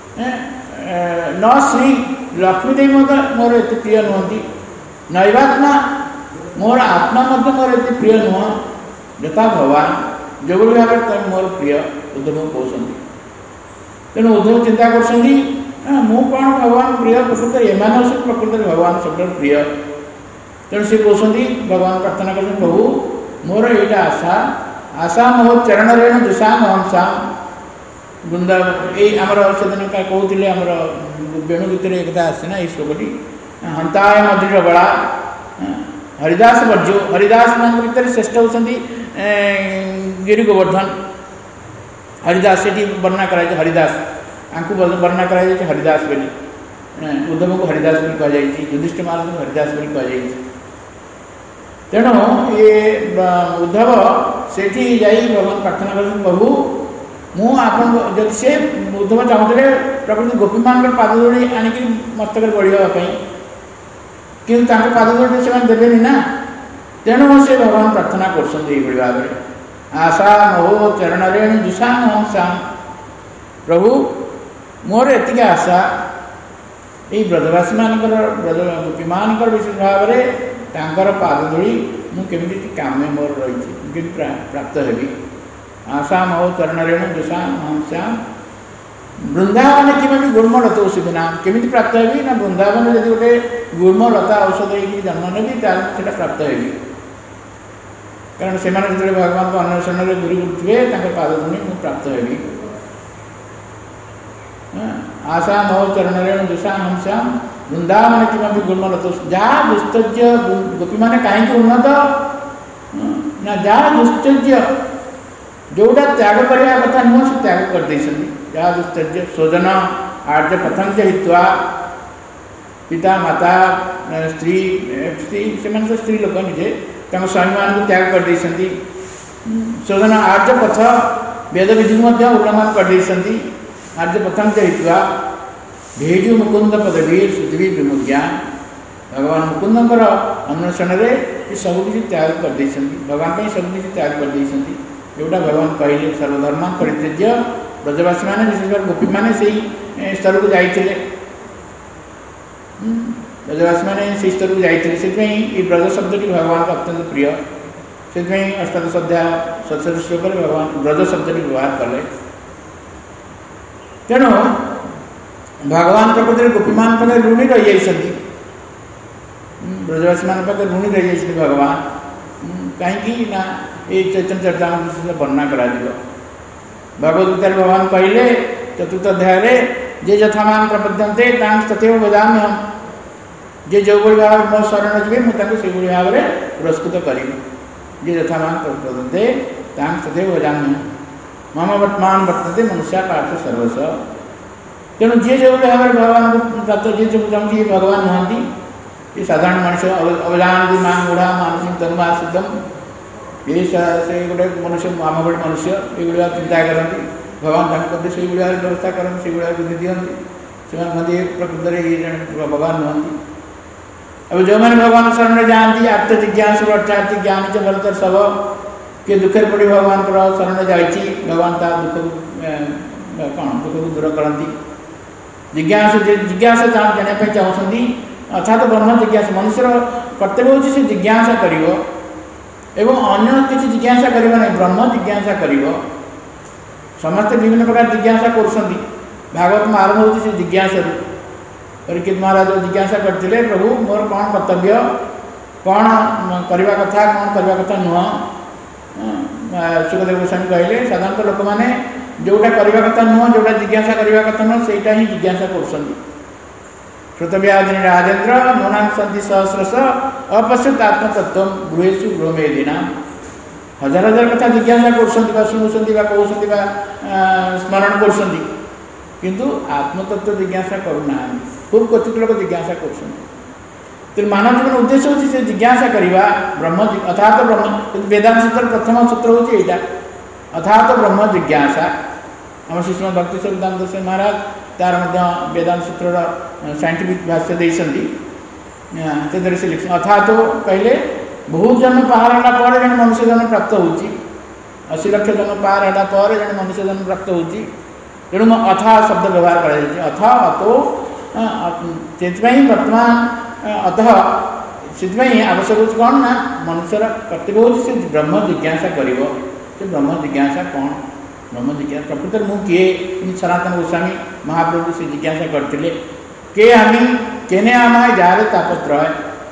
न श्री लक्ष्मीदेवी मत मोर एत प्रिय नुहति नैवात्मा मोर आत्मा मत मोर एत प्रिय नुह यथा भगवान जो भाव में मोर प्रिय उद्धव कहते तेणु उद्धव चिंता कर मु कौन भगवान प्रिय प्रकृत एम प्रकृत भगवान सब प्रिय तेणु सी कहते भगवान प्रार्थना कर प्रभु मोर यहाँ आशा आशा मोर चरण रेण जुषाम हंसाम वृंदावन ये आमर से दिन कहते आमर वेणु गीत एक आसेना ये श्लोकटी हंताय मधुर बड़ा हरिदास वर्जो हरिदास मान भर श्रेष्ठ होती गिरी गोवर्धन हरिदास से वर्णना कराई हरिदास आपको वर्णना कराई हरिदास बोली उद्धव को हरिदास बोली कहुई युधिष्ठिर महाराज को हरिदास बोली कहुई तेणु ये उद्धव से भगवान प्रार्थना कर प्रभु मु जब से उद्धव चाहते प्रकृति गोपी मान पाद जोड़ी आणिक मस्तक बढ़ापी कि पाद जोड़ी से देवे ना तेणु से भगवान प्रार्थना कर भाव में आशा मोह चरण रेणु जुषाम हंसाम प्रभु मोर एतिक आशा ये ब्रजवासी मान ब्रज गोपी मान विशेष भाव में पाद धूली मुझे काम्य मोर रही प्राप्त हेबी आशा मोह चरण रेणु जुषाम हंसाम वृंदावन किमपि गुल्मलतो सुविना केमी प्राप्त होगी ना वृंदावन जब गोटे गुल्मलता औषध हो जन्म नेबी से प्राप्त होगी कारण से जो भगवान को अन्वेषण में गुरु उठे पाद धुनी मुझे प्राप्त होगी आशा मो चरण दुषा हंस्याम वृंदावन किमपि गुल्मलतो जहाँ दुस्तज्य गोपी मैंने कहीं उन्नत ना जहाँ दुस्तज्य जोटा त्याग करने कथा नुह से त्याग करदे जहाँ दुस्तज्य स्वजन आर्य पथम हित्वा पिता माता स्त्री स्त्री से स्त्री लोक निजे स्वामी मान को त्याग करदे स्वजन आर्य पथ वेद विधि उल्लंघन करदे आर्य पथम हित्वा भेजु मुकुंद पदवीर सुधीवी विमुज्ञा भगवान मुकुंदर अन्वेषण में सबकि त्याग करदे भगवान सबकि त्याग करदे जोटा भगवान कहले सर्वधर्म परित्यज्य ब्रजवासी मैंने विशेषकर गोपी मैंने से स्तर को जाते ब्रजवासी मैंने से स्तर को जाते से ब्रज शब्द टी भगवान को अत्यंत प्रिय से अष्टादश अध्याय 47 श्लोक भगवान ब्रज शब्द टी व्यवहार कले तेणु भगवान प्रकृति गोपी मान पाखे ऋणी रही जाती ब्रजवासी मान पाखे ऋणी रही जाती भगवान कहीं ना ये चैतन्य चरितामृत वर्णना करा भगवद गीता भगवान कहले चतुर्थ अध्याय जे यथामान प्रपद्यन्ते तथैव वदामि हम जे जो भाव मो शरण जी मुझे भाव में पुरस्कृत करी जे यथामान प्रपद्यन्ते तथैव वदामि हम मम वर्तमान वर्तते मनुष्य पार्थ सर्वस तेणु जे जो भाव में भगवान को प्राप्त जे जो चाहती भगवान नुहति ये साधारण मनुष्य अवजान मां गुढ़ा मानसिक तन्मा सिद्धम ये से गोटे मनुष्य आम भଳି मनुष्य ये चिंता करती भगवान से व्यवस्था करते से बुद्धि दिखती से प्रकृत ये भगवान नुहति अब जो मैंने भगवान शरण जाती आत्म जिज्ञास अर्थात ज्ञान च भरतर सब किए दुखे पड़ी भगवान शरण जा भगवान ता दुख कौन दुख को दूर करती जिज्ञासा जानापी चाहती अर्थात ब्रह्म जिज्ञासा मनुष्य कर्तव्य होची से जिज्ञासा करिवो एवं अन्य किसी जिज्ञासा करिवो नहीं ब्रह्म जिज्ञासा करिवो समस्त विभिन्न प्रकार जिज्ञासा करुँच भागवत में आरंभ होती से जिज्ञासा परीक्षित महाराज जिज्ञासा करते प्रभु मोर कौन कर्तव्य कौन करवा कथा कौन करवा कथा नुह सुखदेव गोस्वामी कहले साधारणतः लोक मैंने जोटा करवा कथा नुह जोटा जिज्ञासा करवा कथा नुह सेटा ही जिज्ञासा करुँच श्रुतव्याधिनी राजेन्द्र नूनां सन्ति सहस्रश अपश्यत आत्मतत्व गृहेशु गृहमेदिना हजार हजार कथा जिज्ञासा कर शुणुंट कहते स्मरण कर किंतु आत्मतत्व जिज्ञासा करूना खूब क्वचित लोग जिज्ञासा कर मानव जीवन उद्देश्य होची से जिज्ञासा करवा ब्रह्म अर्थात ब्रह्म वेदांत सूत्र प्रथम सूत्र होची एटा अर्थात ब्रह्म जिज्ञासा आम श्रीमद भक्ति सिद्धांत से महाराज तार वेदांत सूत्र साइंटिफिक भाष्य देती से लिख अर्थात कहले बहुत जन्म पार है जन मनुष्य जन्म प्राप्त हो 80 लाख जन्म पार है जन मनुष्य जन्म प्राप्त हो तेणु अथा शब्द व्यवहार कर अथ अतो से वर्तमान अतः से आवश्यक हो कौन ना मनुष्यर कर्तव्य हो से ब्रह्म जिज्ञासा कर ब्रह्म जिज्ञासा कौन ब्रह्म जिज्ञासा प्रकृत मु किए सनातन गोस्वामी महाप्रभु से जिज्ञासा करते के आमी केने आमा जार तापत्रय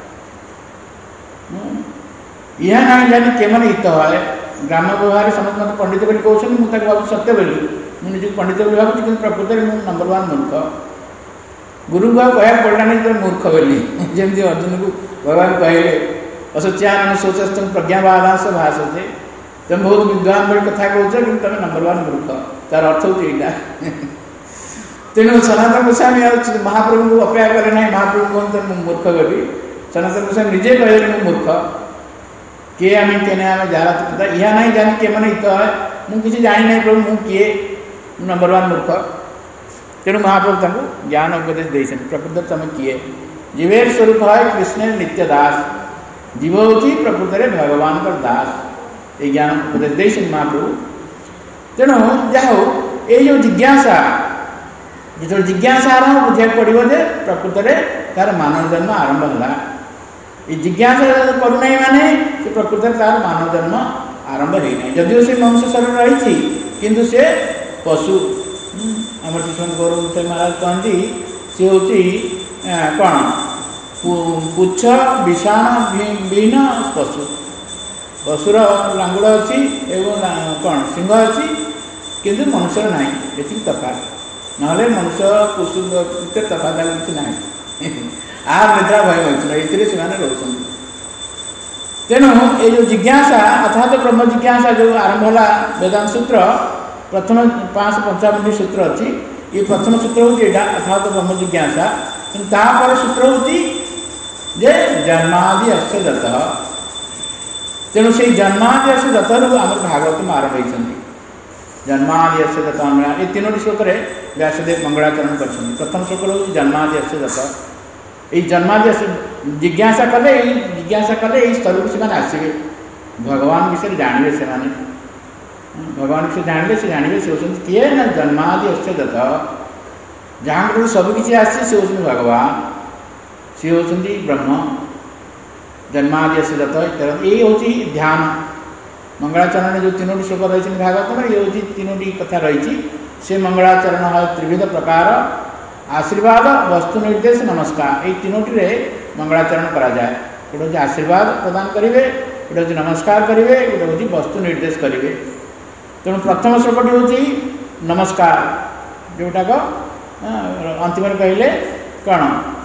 यह ना जानी केमन हित है ग्राम्य व्यवहार समस्त मत पंडित बोली कहते मुझे भाव सत्य बोली मुझे निजी पंडित बोली भावी कि प्रकृत में मुझे नंबर 1 मूर्ख गुरु को कह पड़ा नहीं तो मूर्ख बोली जमी अर्जुन को भगवान कहले असत्यान शोचस्तम प्रज्ञावादांश भाषते तुम बहुत विद्वान बड़ी कथा कौच कि तुम नंबर 1 मूर्ख तार अर्थ हो यहाँ तेणु सनातन गोस्वामी महाप्रभु को अपेक्षा करे ना महाप्रभु कहते मूर्ख बोली सनातन गोस्वामी निजे कहले मु मूर्ख किए आम केने आम जार यह नहीं जानी के मैंने हित है मुझे जानी नहीं प्रभु मु किए नंबर 1 मूर्ख तेणु महाप्रभु तक ज्ञान उपदेश देते प्रकृत तुम किए जीवेर स्वरूप है कृष्ण नित्य दास जीव होती प्रकृत में भगवान का दास ये ज्ञान उपदेश देते महाप्रभु तेणु जाओ ये जो जिज्ञासा जो जिज्ञासा आरंभ बुझा पड़ो जे प्रकृत में तार मानव जन्म आरंभ है ये जिज्ञासा करूना माने से प्रकृत तार मानव जन्म आरंभ है जदिव से मनुष्य शरीर रही किंतु से पशु आम शिशुमंत गौरव गोसाई महाराज कहती सी हूँ कौन पुच्छ विषाण विहीन पशु पशुर लांगुड़ अच्छी कौन सिंह अच्छी किंतु मनुष्य ना ये तफात ना मनुष्य पशु तफात किसी ना आ निद्रा भय मैथुन ये रोच तेणु ये जो जिज्ञासा अर्थात ब्रह्म जिज्ञासा जो आरंभ है वेदांत सूत्र प्रथम 555 सूत्र अच्छी ये प्रथम सूत्र हूँ अर्थात ब्रह्म जिज्ञासा तापर सूत्र हूँ जे जन्मादि अस्य दत्त तेणु से जन्मादि अस्य दत्त आम भागवत आरंभ होती जन्मादि अस्य दत्त ये तीनोटी श्लोक व्यासदेव मंगलाचरण कर प्रथम श्लोक हूँ जन्मादि अस्य दत्त ये जन्मादि जिज्ञासा कले यही स्तर को से आसवे भगवान विषय जानवे से भगवान विषय जानले से जानवे से होती किए ना जन्मादि अस्य दत्त जहाँ सबकि आसे से होती भगवान सी होती ब्रह्म जन्मादि अस्य दत्त ये हूँ ध्यान मंगलाचरण जो तीनोटी श्लोक रही भागवत में ये हूँ तीनोटी कथा रही से मंगलाचरण है त्रिविध प्रकार आशीर्वाद वस्तु निर्देश नमस्कार ये तीनोटी मंगलाचरण करा जाए गोटे हूँ आशीर्वाद प्रदान करेंगे गोटे हूँ नमस्कार करेंगे गोटे हूँ वस्तु निर्देश करेंगे तेणु प्रथम श्लोकटी हूँ नमस्कार जोटाक अंतिम कहले कौन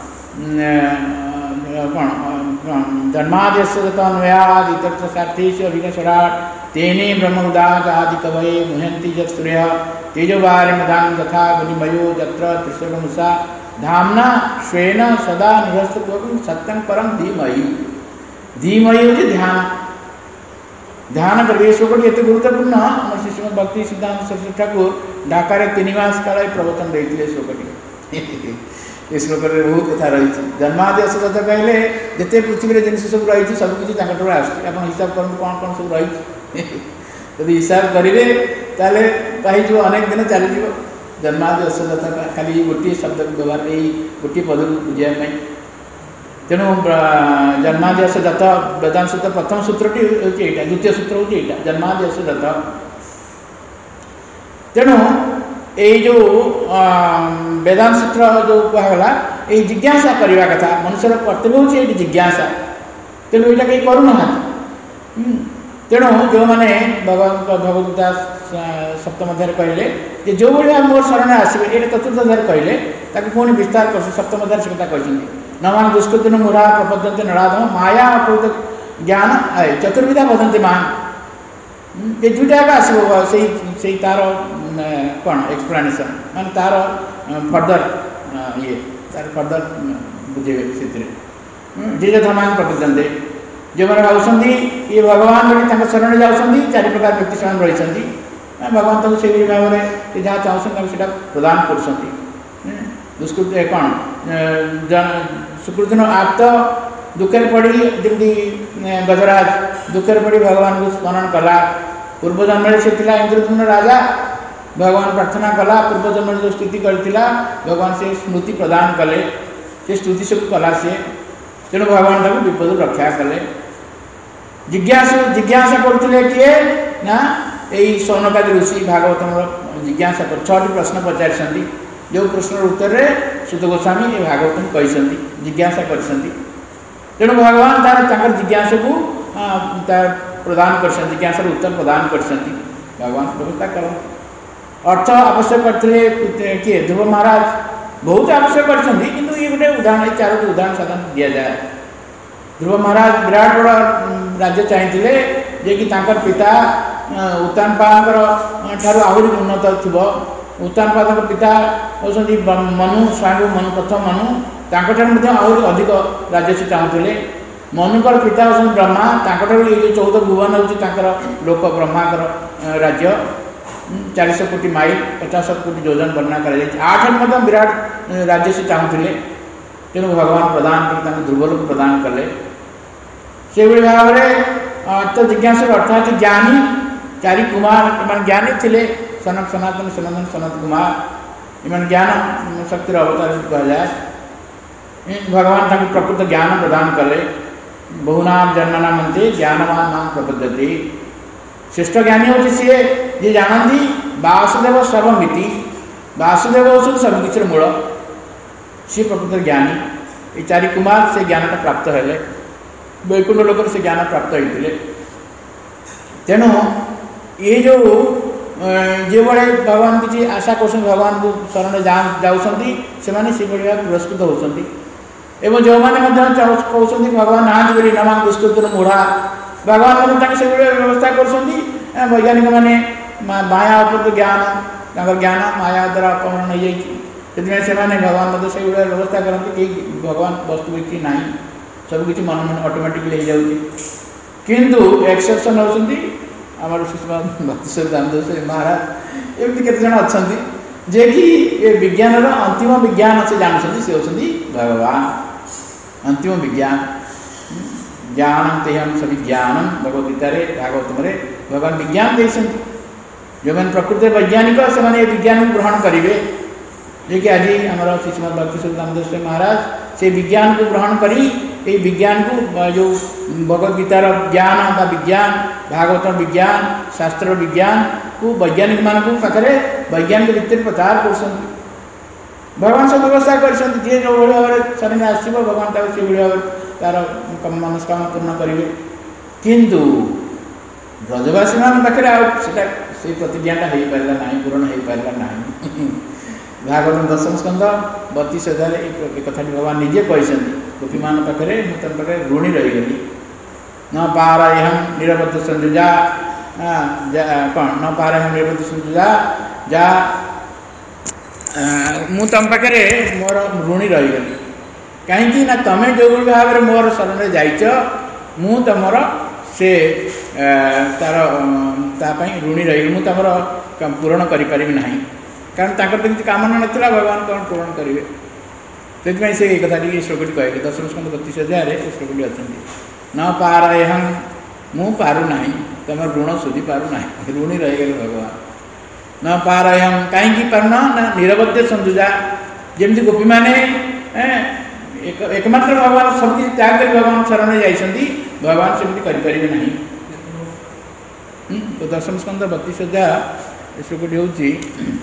कौन जन्माद्यस्य तन्वयाद इतर्थसार्थी से अभिनयस्वराट तेने ब्रह्मोदात आदि कवये मुह्यन्ति यत् सूर्यः तेजोवारिमदान तथा गुणिमयो यत्र त्रिशूलमुषा धाम्ना श्वेन सदा निरस्तत्वं सत्यं परं धीमहि धीमहि होती ध्यान प्रवेश एत गुरुत्वपूर्ण आम शिशु भक्ति सिद्धांत सरस्वती ठाकुर ढाका 3 मास काल प्रवचन देते श्लोकटी ये श्लोक बहुत कथा रही जन्मादि अस्य दत्त कहले जिते पृथ्वी जिनस सब रही सबकि आप हिसाब करूँ कौन कौन सब रही यदि हिसाब करेंगे ताले जो अनेक दिन चलीज जन्मादि अस्य दत्त खाली गोटे शब्द व्यवहार यही गोटे पद को बुझाई तेणु जन्मादि अस्य दत्त वेदांत सूत्र प्रथम सूत्रटी हूँ द्वितीय सूत्र हूँ यहाँ जन्मादि अस्य दत्त तेणु यही जो वेदांत सूत्र जो कहला ये जिज्ञासा करने कथा मनुष्य कर्तव्य हूँ ये जिज्ञासा तेणु यहाँ कहीं करूना तेणु जो मैंने भगवद्गीता सप्तम अध्याय कहले जो भाया मोर शरण आसवे ये चतुर्थ अध्याय कहले पुणी विस्तार कर सप्तम अध्याय से कथा कहते नमान दुष्कृतिन मुरा प्रपद्यन्ते नराधम माया अपूर्त ज्ञान चतुर्विधा बदंते मान ये दुईटा आसो से तार कौन एक्सप्लेनेशन मान तार फर्दर ये तार फर्दर बुझेबे से जे धर्मान प्रपद्यन्ते जो मैंने भावुंट ये भगवान बोली शरण जाऊँगी 4 प्रकार व्यक्ति से रही भगवान तक से भाव में जहाँ चाहते प्रदान कर दुष्कृत कौन सुकृतिन आप्त दुखे पड़ी जमी गजराज दुखे पड़ी भगवान को स्मरण कला पूर्व जन्म से इंद्रद्युम्न राजा भगवान प्रार्थना कला पूर्व जन्म जो स्तुति करता भगवान से स्मृति प्रदान कले से स्तुति सब कला से तेणु भगवान तक विपद रक्षा कले जिज्ञासा करते किए ना यही सौनकादि ऋषि भागवतम जिज्ञासा कर 6टी प्रश्न पचारि जो प्रश्न उत्तर सुत गोस्वामी ये भागवतम कहते जिज्ञासा कर तेणु भगवान तार जिज्ञासा को प्रदान कर जिज्ञासार उत्तर प्रदान कर भगवान व्यवस्था कर अर्थ आवश्यक करते किए ध्रुव महाराज बहुत आवश्यक कर ये गोटे उदाहरण 4टी उदाहरण साधारण दि जाए ध्रुव महाराज विराट बड़ राज्य चाहिए जे कि पिता उत्तानपाद आहरी उन्नत थी उत्तानपाद पिता होती मनु स्वामी मनु प्रथम मनु आहरी अधिक राज्य से चाहूले मनुकर पिता होती ब्रह्मा ये 14 भुवन हूँ लोक ब्रह्माकर राज्य 400 कोटी माइल 50 कोटी योजन वर्णना कर विराट राज्य से चाहूले तेणु भगवान प्रदान कर ध्रुवलोक प्रदान कले से भाव में अर्थ जिज्ञासा अर्थात ज्ञानी 4 कुमार इन ज्ञानी थे सनक सनातन सनातन सनत कुमार इन ज्ञान शक्तिर अवतार कहुए भगवान तक प्रकृत ज्ञान प्रदान कले बहुनाम जन्मनाम अंते ज्ञानवान नाम प्रपद्यते श्रेष्ठ ज्ञानी हूँ सी जी जानती वासुदेव सर्वमिति वासुदेव होती सबकिछ मूल, सी प्रकृत ज्ञानी। ये चारि कुमार से ज्ञानटा प्राप्त हेले, वैकुंठ लोक से ज्ञान प्राप्त होते। तेणु ये जो भाई भगवान किसी आशा कर भगवान को शरण जाऊँगी से पुरस्कृत होती। एवं जो मैंने कहते भगवान ना नमा दुष्कृत मूढ़ा भगवान से व्यवस्था कर वैज्ञानिक मैंने माया उपर ज्ञान ज्ञान माया द्वारा अपहरण हो जाए से भगवान से व्यवस्था करती कि भगवान वस्तु कि ना सबकि मन मन ऑटोमेटिकली हो जाऊँगी। किंतु एक्सेप्शन होती आम भक्ति महाराज एमती केते जन अच्छा जे कि ये विज्ञान अंतिम विज्ञान से जानते से होती भगवान अंतिम विज्ञान ज्ञान तेहम सभी ज्ञानम भगवदगीता भागवतम भगवान विज्ञान देते। जो मैंने प्रकृति वैज्ञानिक से विज्ञान को ग्रहण करेंगे जे कि आज आम श्रीमद भक्ति सिद्धांत महाराज से विज्ञान को ग्रहण करी ये विज्ञान को जो भगवदगीतार ज्ञान बा विज्ञान भागवत विज्ञान शास्त्र विज्ञान को वैज्ञानिक मान पाखे वैज्ञानिक रीति प्रचार कर भगवान सब व्यवस्था कर जो भाव में शरण आसो भगवान से भाव तार मनस्कामना पूर्ण करेंगे। किंतु ब्रजवासी मान पाखे से प्रतिज्ञाटा हो पारा ना पूरण हो पारा ना। भागवत दशम स्कंद 32,000 एक कथा भगवान निजे कहते गोपी मान पाखे मुझे ऋणी रहीगली न पारायहम निरबद्ध संजुजा कौन न पारायहम निरबद्ध संजुजा जा मु तुम पाखे मोर ऋणी रहीगली कहीं ना तुम जो भाव में मोर शरण जाइच मु तुमर से तार ऋणी रही मुझ तुम पूरण करें ना कारण ताकर तो किसी कामना नाला भगवान कौन पूरण करेंगे से एक कथा श्लोक कहले दशम स्कंद 32,000 श्लोक अच्छा न पारायहम मु पारू ना तुम ऋण सुझी पारू ना ऋणी रहीगले भगवान न पारायहम कहीं पारना ना निरबद्ध संजुजा जमी गोपी मैंने एकमात्र भगवान सब किसी त्याग कर भगवान शरण जाइछन्ति भगवान सेमती करें ना। तो दशम स्कंद 32,000 श्लोक हूँ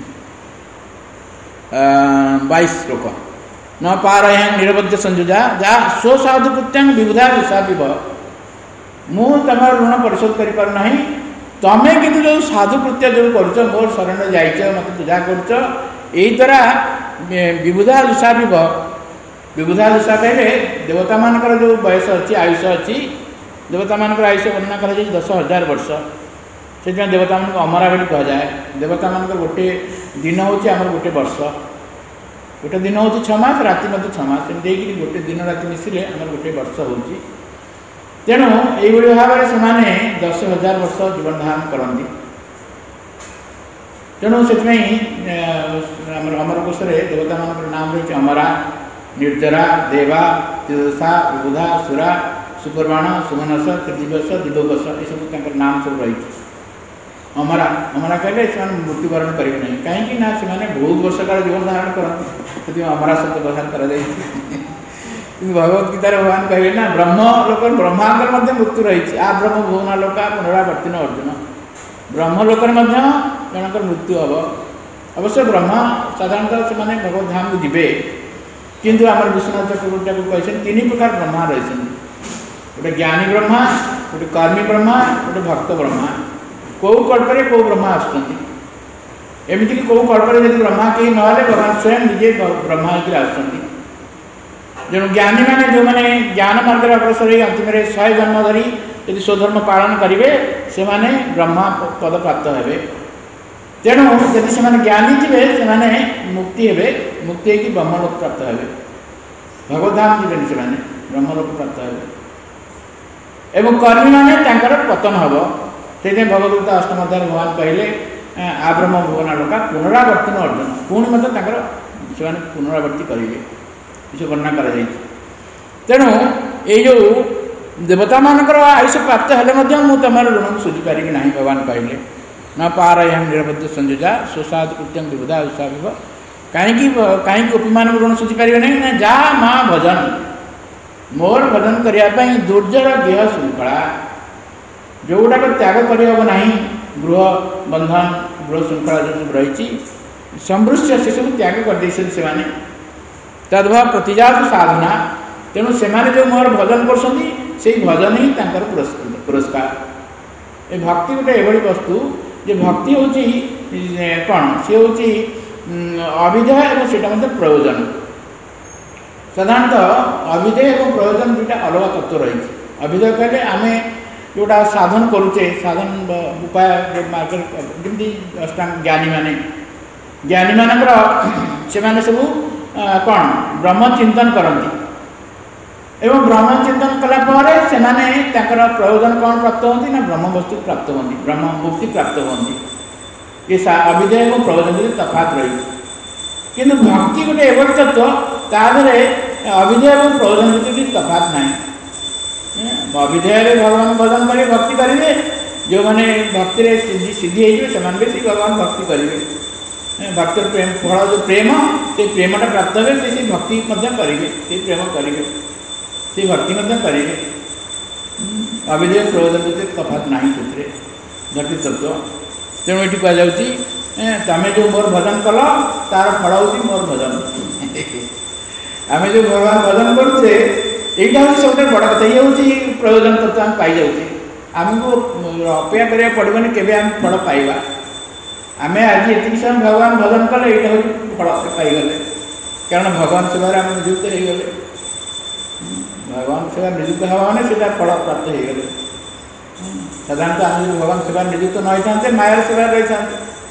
22 श्लोक न पारायण निरबद्ध संजुजा जा स्व साधु कृत्यं विबुधा विषापिव मु तुम ऋण परिशोध कर पार ना तमें किंतु जो साधु कृत्य जो कर मोर शरण जाइच मत पूजा कर द्वारा विबुधा विषापिव विबुधा विषा कहले देवता मानकर जो बयस अच्छी आयुष अच्छी देवता मानकर आयुष वर्णना कर 10,000 वर्ष से देवता मान अमरा बोली कह जाए देवता मान गोटे दिन हूँ आम गोटे वर्ष गोटे दिन हूँ 6 मास राति 6 मास एमती गोटे दिन राति मिसिले आम गोटे वर्ष हो। तेणु ये भाव में से 10,000 वर्ष जीवन धारण करती। तेणु से अमर कोश देवता मान नाम रही अमरा निर्जरा देवा त्रिदशा विबुधा सुरा सुपर्वाण सुमनस त्रिदिवस दिवोकस ये सब नाम सब रही। अमरा अमरा कहले से मृत्युवरण करेंगे नहीं कहीं ना से बहुत वर्ष काल जीवन धारण करते अमरा शब्द व्यवहार कर भगवदगीतार भगवान कहले ना ब्रह्म लोक ब्रह्मांकर मृत्यु रही आ ब्रह्म भुवना लोका पुनरावर्तिन अर्जुन ब्रह्मलोक जनकर मृत्यु हम अवश्य ब्रह्मा साधारणतः से भगवत धाम को जीवे किंतु आम विश्वनाथ चक्रवर्ती कहते 3 प्रकार ब्रह्मा रही गोटे ज्ञानी ब्रह्मा गोटे कर्मी ब्रह्मा गोटे भक्त ब्रह्मा कौ कल्परे कौ ब्रह्मा आमती कौ कल्परे जब ब्रह्मा कहीं ना भगवान स्वयं निजे ब्रह्मा होकर आसुँच जो ज्ञानी मैंने जो मैंने ज्ञान मार्ग अग्रसर अंतिम 100 जन्म धरी यदि स्वधर्म पालन करेंगे से ब्रह्मा पद प्राप्त हे। तेणु यदि से ज्ञानी थे से मुक्ति हे मुक्ति होगी ब्रह्मलोक प्राप्त हे भगवत धाम जीवन से ब्रह्मलोक प्राप्त हे एवं कर्मी मैंने पतन हम से भगवदगीता अष्टम अध्याय भगवान कहले आ ब्रह्म भुवना लोका पुनरावर्तिन अर्जुन पुणी से पुनरावर्ती करेंगे इसे वर्णना कर। तेणु ये जो देवता मानकर आयुष प्राप्त हेले तुम ऋण सुझी पारि ना भगवान कहले न पारायहम निरबद्ध संजुजा स्वसाधु कृत्यं विबुधा विषापिव कहीं गोपी मान ऋण सुझी पारे ना जा माँ भजन मोर भजन करने दुर्जर देह श्रृंखला जो गुड़ाक त्याग करना गृह बंधन गृह श्रृंखला जो सब रही संभृश्य से सब त्याग करदे से माने तद्भाव प्रतिजात साधना तेणु से जो मोर भजन कर भजन ही तांकर पुरस्कार। ये भक्ति गोटे एभली वस्तु जे भक्ति हूँ कौन सी हूँ अभिधेय और सेटा प्रयोजन। साधारणतः अभिधेय और प्रयोजन दुटा अलग तत्व रही। अभिधेय कहले आम जोटा साधन करुचे साधन उपाय मार्केट जमी अष्टांग ज्ञानी माने ज्ञानी मानकर से सब कौन ब्रह्म चिंतन करती एवं ब्रह्म चिंतन कलापर से प्रयोजन कौन प्राप्त होती ना ब्रह्म वस्तु प्राप्त होती ब्रह्म मुक्ति प्राप्त होती। ये अभिधेय और प्रयोजन तफात रही किंतु भक्ति गोटे एवं तत्व तादे अभिधेय और प्रयोजन भीतर तफात ना। अभिधेय भगवान भजन करें भक्ति करेंगे जो मैंने भक्ति सिद्धि होती भी भगवान भक्ति करेंगे। भक्ति प्रेम फल जो प्रेम से प्रेमटा प्राप्त हे से भक्ति करेंगे से प्रेम करेंगे से भक्ति करेंगे। अभिधेय प्रयोजन भीतर तफात ना से भक्ति तत्व। तेणु ये कहुच्छी तुम जो मोर भजन कल तार फल हो मोर भजन। आम जो भगवान भजन करुचे यहाँ हूँ सब बड़ कथा ये हूँ प्रयोजन तत्व आम पाई जाऊे आमको अपेक्षा करा पड़ोनी के फल पाइबा। आम आज ये समय भगवान भजन कले यहाँ हूँ फल पाईगले कारण भगवान सेवार आम नियुक्त हो गले भगवान सेवा नियुक्त हवा मैंने से फल प्राप्त हो गले। साधारणतः आम जो भगवान सेवा नियुक्त न होते मायार सेवा रही था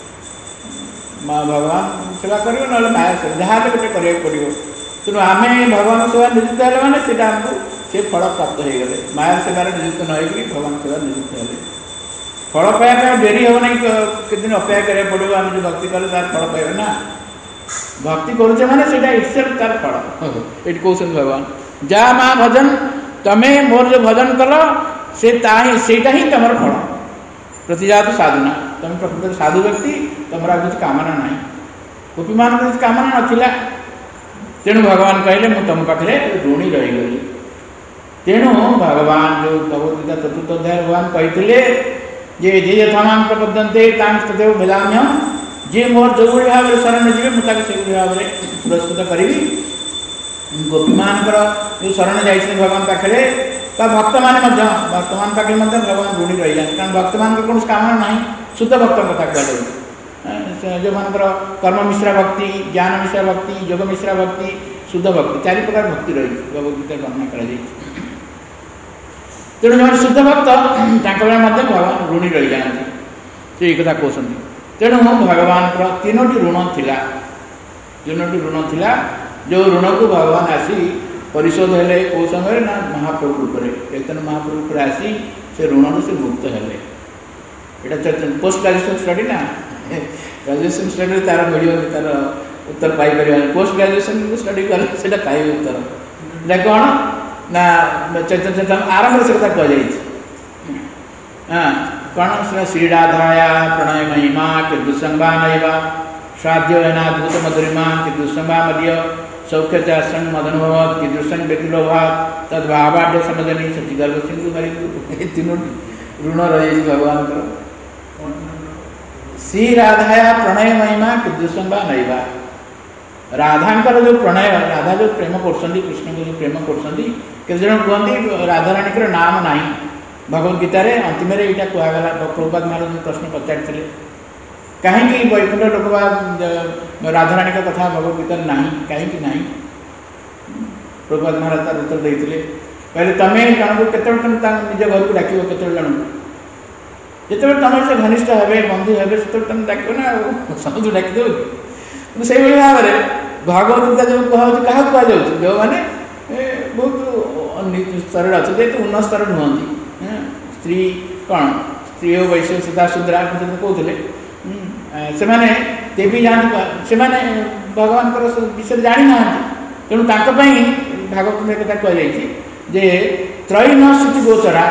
भगवान सेवा कर ना मायार सेवा जहाँ गोटे कराया पड़ो तेणु आम भगवान सेवा नियुक्त है मैंने से आमको से फल प्राप्त हो गले मायार सेवार नियुक्त न हो भगवान सेवा नियुक्त है फल पाइबा डेरी हम ना कितने दिन अपेक्षा करा पड़ो आम जो भक्ति कले तार फल पाइबा ना भक्ति करुचे मैंने से इट्सेल्फ तार फल ये कहते भगवान जा माँ भजन तमें मोर जो भजन कल सेटा ही तुम फल प्रतिजात साधना तुम प्रकृत साधु व्यक्ति तुम किसी कामना ना गोपी मान किसी कामना नाला तेणु भगवान कहले मुझे तुम पाखे ऋणी रहीगली। तेणु भगवान जो भगवद्गीता चतुर्थ अध्याय भगवान कहते जे जे यथामान प्रपद्यन्ते तदेव भजाम्यहम जे मोर जो भाव में शरण जी मुझे से भाव में पुरस्कृत करी। गोपी मानकर जो शरण जाइए भगवान पाखे भक्त मैंने वर्तमान पाखे भगवान ऋणी रही जाते कारण भक्त मान कौन कामना ना शुद्ध भक्त कथा कह जो मानकर कर्म मिश्रा भक्ति ज्ञान मिश्रा भक्ति योग मिश्रा भक्ति शुद्ध भक्ति चारि प्रकार भक्ति रही भगवद्गीता वर्णना कर। तेणु जो शुद्ध भक्त भगवान ऋणी रही जाती से ये कथा कहते। तेणु भगवान तीनोटी ऋण थिला तीनोटी ऋण थिला जो ऋण को भगवान आसी परिशोध हेले कौ समय ना महाप्रभु रूप चैतन्य महाप्रभु रूप आसी से ऋण से मुक्त हेले। यहाँ पोस्ट ग्रेजुएशन स्टडी ना ग्रेजुएशन स्टडी तार मिले तार उत्तर पाइपर पोस्ट ग्रेजुएशन स्टडी कले पाइबे उत्तर इटा कौन ना चैतन्य चैतन्य आरंभ से कथा कहुई कौन श्रीराधाया प्रणय महिमा कि दुसंबा नैवा श्राद्य नाद्भुत मधुरिमा कि दुसंबा मध्य सौख्य चासन मदनुभव कि दुसंग व्यतिलोभा तद्भावाढ़ समझनी सचिगर्भ सिंधु हरि तीनों ऋण रही भगवान को। श्री राधाया प्रणय महिमा कि दुसंबा नैवा राधांकर जो प्रणय राधा जो प्रेम कर कृष्ण को जो प्रेम कर कहते राधाराणी नाम ना भगवद्गीतार अंतिम यहाँ कहगला प्रभुपाद महाराज प्रश्न पचारि कहीं वैकुंठ लोक राधाराणी का कथा भगवद्गीतार ना कहीं ना प्रभुपाद महाराज तार उत्तर देते कहले तुम जन को केत निज घर को डाक केत जन जिते तुम से घनिष्ठ हे बंधु हे से तुम डाक ना समझ डाकदेव से भाव में भगवद्गीता जो कह क्या कहुँ जो मैंने बहुत स्तर अच्छे उन्नत स्तर नुहति स्त्री कौन स्त्री वैश्य सीधा शुद्रा कहते से भी जानते से भगवान विषय जानी ना तेणु भागवत में कथा कहुई जे त्रयी न श्रुति गोचरा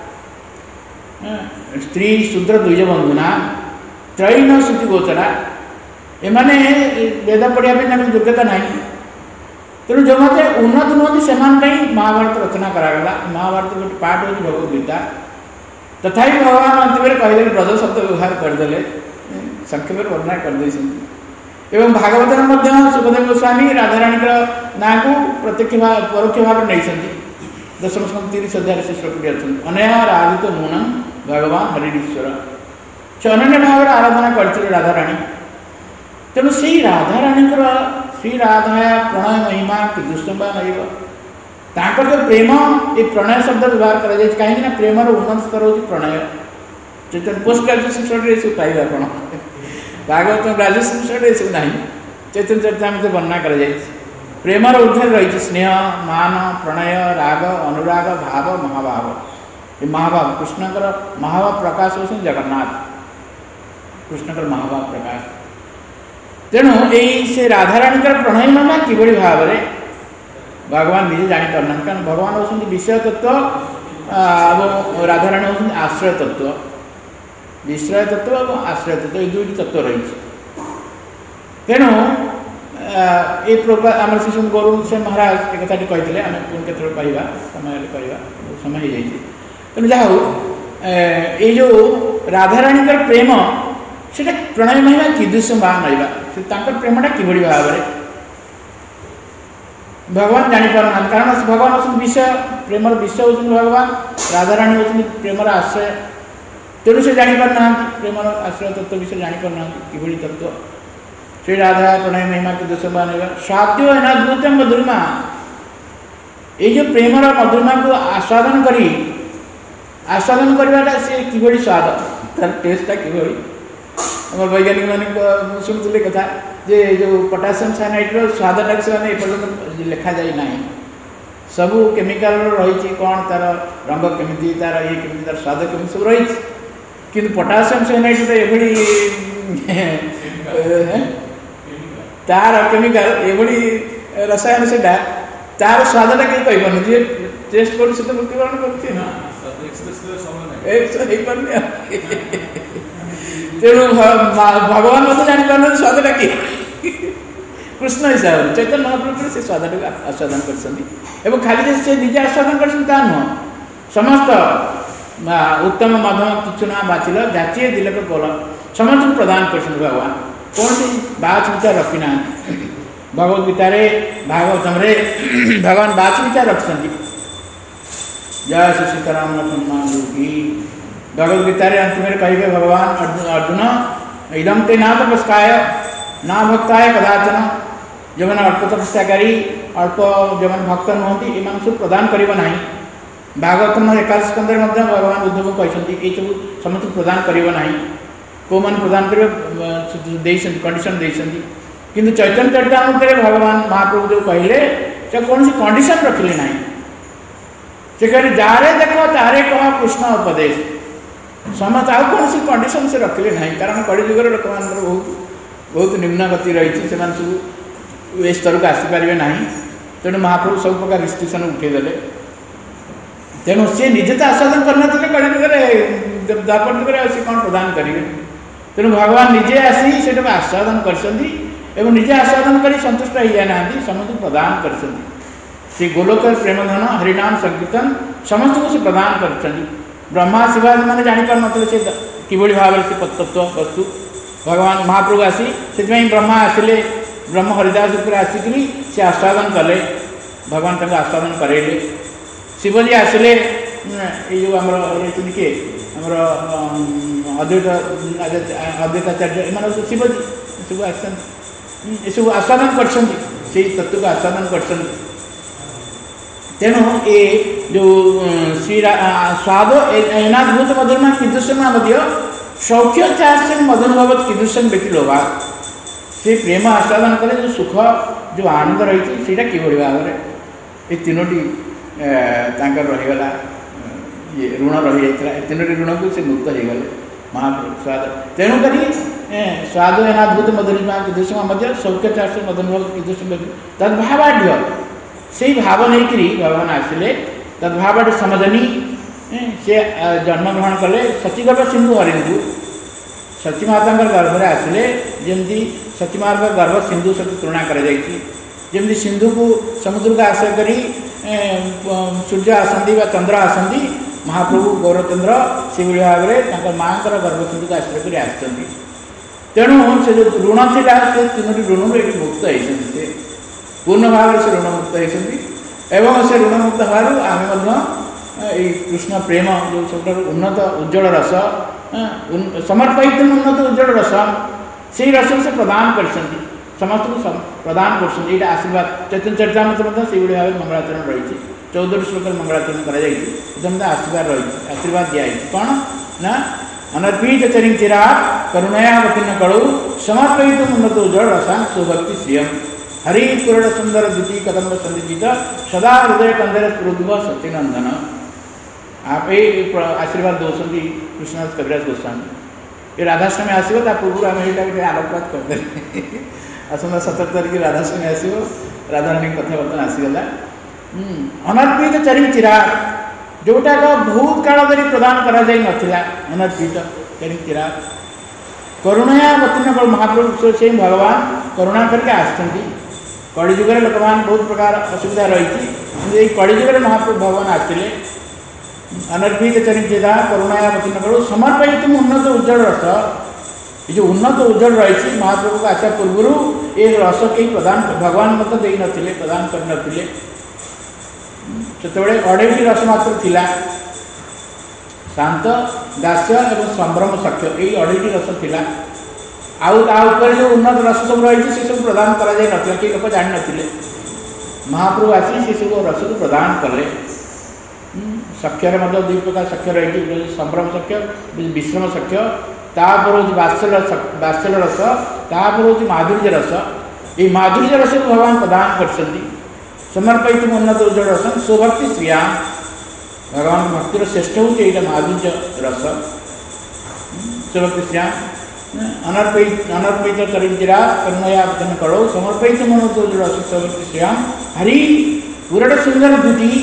स्त्री शूद्र द्विज बंधुना त्रयी न श्रुति गोचरा एमाने वेद पढ़ापी योग्यता ना तेणु जो मत उन्नत नुहति से महाभारत रचना करागला महाभारत गोटे पार्ट हो भगवद्गीता तथापि भगवान अंतिम कहीदे ब्रज शब्द व्यवहार करदे संक्षेप वर्णना करदे एवं भागवत सुखदेव गोस्वामी राधाराणी ना को प्रत्यक्ष परोक्ष भाव नहीं दशम स्कंद 30 अध्याय से श्लोक अनया राधित नूनम भगवान हरिश्वर से अनन्य भाव आराधना करते राधाराणी तेणु से राधाराणी श्री राधा प्रणय महिमा कीदृशम तांकर जो प्रेम ये प्रणय शब्द व्यवहार कर कहीं प्रेमर उन्नत स्तर हो प्रणय चैतन्य पोस्ट ग्राजुएसन स्टडी सब पाइबे आप भागवत ग्राजुएसन स्टडी सब ना चैतन्य चरितामृत वर्णना कर प्रेमर ऊर्धे रही स्नेह मान प्रणय राग अनुराग भाव महाभाव ये महाभाव कृष्णकर महाभाव प्रकाश हो जगन्नाथ कृष्णकर महाभाव प्रकाश तेणु यही से राधाराणी प्रणय महिमा किभली भाव में भगवान निजे जापार कारण भगवान होती विषय तत्व और राधाराणी होती आश्रय तत्व विश्रय तत्व और आश्रय तत्व ये दुईट तत्व रही तेणु ये प्रोग्राम आम श्री गुरु से महाराज एक कथाटी कही आम पुणी के कहवा समय कहवा समय हो जाए तेणु जहा ये जो राधाराणी प्रेम से प्रणय महिमा कीदृश भाव ना प्रेमटा किभली भाव में भगवान जापार कारण भगवान होती विषय प्रेमर विषय होती भगवान राधाराणी होती प्रेमर आश्रय तेणु से जापार ना प्रेमर आश्रय तत्व विषय जापार ना कि तत्व श्री राधा प्रणय महिमा के दश बान साध्य अद्भुत मधुरिमा ये जो प्रेमर मधुरिमा को आस्वादन करी आस्वादन करवाटा सी कि स्वाद तार टेस्टा कि वैज्ञानिक मैंने शुणुले कथा जे जो पोटासियम साइनाइड स्वादटा से एपर्तंत लिखा जाए ना सबू केमिकल रही कौन तार रंग केमी तार ये केमी तार स्वाद केमी सब रही कि पोटासियम साइनाइड तो ये तार केमिकल ये रसायन से तार स्वादटा कहीं कहीपर जी टेस्ट कर मृत्युवरण कर तेणु भगवान मत जापार स्वादटा कि कृष्ण हिसाब से चैतन्य महाप्रभु से स्वादटा आस्वादन कर खाली से निजे आस्वादन कर नुह समस्त उत्तम मध्यम किचु ना बाचिल जाचिए दिलक बोल समस्त प्रदान कर भगवान कौन सी बाच विचार रखी ना भगवद गीतार भागवतम भगवान बाच विचार रखिंट जय श्री सीताराम की भगवद गीतार अंतिम कहे भगवान अर्जुन इदम ते ना तपस्काय ना भक्ताय कदाचन जो मैंने अल्प तपस्याकारी अल्प जो मैंने भक्त नुहति इन सब प्रदान कर ना भागवतम 11 स्कंदे भगवान उद्धव कहते ये सब समस्त प्रदान करना कौ मैंने प्रदान कर कंडीशन देती किंतु चैतन्य चरितामृत भगवान महाप्रभु जो कहले से कौन सी कंडीशन रखिले ना से कहले जारे देख तारे कह कृष्ण उपदेश समस्त आउ कौन सी कंडीशन से रखिले ना कारण कलिजुगर लोक मान बहुत बहुत निम्न गति रही से सब ए स्तर को आसीपारे ना तेणु महाप्रभु सब प्रकार रिस्ट्रिक्शन उठेदेले तेणु सी निजे तो आस्वादन करना कलिजुगर द्वापर जुगर सी कौन प्रदान करेंगे तेणु भगवान निजे आसी से आस्वादन कर निजे आस्वादन कर संतुष्ट हो जाना समस्त प्रदान कर गोलोक प्रेमधन हरिनाम संकीर्तन समस्त को से प्रदान कर ब्रह्मा शिवाजी मैंने जापार नी से किभली भाव से तत्व वस्तु भगवान महाप्रभु आसी से ब्रह्मा आसिले ब्रह्म हरिदास उपर आसिक से आस्वादन कले भगवान तक आस्वादन करेले शिवजी आसिले ये जो आम रही किए आमर अद्वैताचार्य इन शिवजी सब आसब आस्वादन कर तत्व को आस्वादन कर तेणु ये जो श्री स्वाद एनाद्भुत मधुरमा कीदृशम सौख्य चार्य मदन भगवत कीदृशम व्यक्ति लोभा से प्रेम आस्वादन करे जो सुख जो आनंद रही है किभली भाव में ये तीनोटी रहीगला ये ऋण रही जाता तीनोटी ऋण को से मुक्त हो गले महाप्रभु स्वाद तेणुक स्वाद एनाद्भुत मधुरमा कीदृशम सौख्य चार्य मदन भगवत कीदृशम व्यक्ति तद्भावाढ़ से भाव नहीं भगवान आसिले तद्भाव समझनी से जन्म ग्रहण कले सचीगर्भ सिंधु हरिंदु सचीमाता गर्भ में आसिले जमी सचीमा गर्भ सिंधु सहित तुलना करमी सिंधु को समुद्र को आश्रय करी सूर्य आसती चंद्र आसती महाप्रभु गौरचंद्र से भाव में माँ गर्भ सिंधु को आश्रय कर तेणु से जो ऋण थिला से तीनोटी ऋण ये मुक्त होती से पूर्ण भाव से ऋण मुक्त होती एवं से ऋण मुक्त हबार आम कृष्ण प्रेम जो सब उन्नत उज्जवल रस समर्पित उन्नत उज्जवल रस से रस से प्रदान कर समस्त को प्रदान कर आशीर्वाद चैतन्य चरितामृत से भाव मंगलाचरण रही 14 श्लोक मंगलाचरण कर आशीर्वाद रही आशीर्वाद दिखाई कौन ना अनर्पित चरिंचिरा करुणयावतीर्ण कड़ु समर्पित उन्नत उज्जवल रसा सुभक्ति श्रियम हरि कुरड़ सुंदर द्वितीय कदम्ब संदित सदा हृदय कंदर स्फुरुद्भ सत्यनंदन आप ये आशीर्वाद दौरान कृष्णदास कविराज गोस्वामी ये राधाष्टमी आसो ता पूर्व आम ये आलोकपात करदे आसंता 17 तारिख राधाष्टमी आसो राधाराणी कथाबर्ता आसीगला अनर्पित चरिंचिरा जोटाक बहुत काल धरी प्रदान करा जाई नथिला अनर्पित चरिंचिरा करुणयावतीर्ण महाप्रभु से भगवान करुणा करके आसछंती कलिजुग लोक बहुत प्रकार असुविधा रही कलिजुग महाप्रभु भगवान आसते अनर्पित चरिंचिरा करुणयावतीर्ण समर्पित उन्नत उज्जवल रस ये जो उन्नत उज्जवल रही महाप्रभु को आसा पूर्व ये रस कहीं प्रदान भगवान मत दे नथिले प्रदान कर नथिले से अढ़ेटी रस मात्र थिला शांत दास्य एवं संभ्रम सख्य यही अढ़ेटी रस थिला आउे जो उन्नत रस सब रही से सब प्रदान करा जाए नथिला कई लोक जान नथिले महाप्रभु आसी से सब रस को प्रदान कले सख्यर दुई प्रकार सख्य रही संभ्रम सख्य विश्रम सख्य तापर हूँ बात्सल रस तापर हूँ माधुर्य रस ये माधुर्य रस को भगवान प्रदान कर समर्पित उन्नत उज्जवल रस स्वभक्ति श्रिया भगवान भक्तिर श्रेष्ठ हूँ ये माधुर्य रस स्वभक्ति श्रिया अनर्पित चरिंचिरा करुणयावतीर्ण कड़ौ समर्पित उन्नत उज्जवल रस स्वभक्ति श्रिया हरि पुरड़ सुंदर द्युति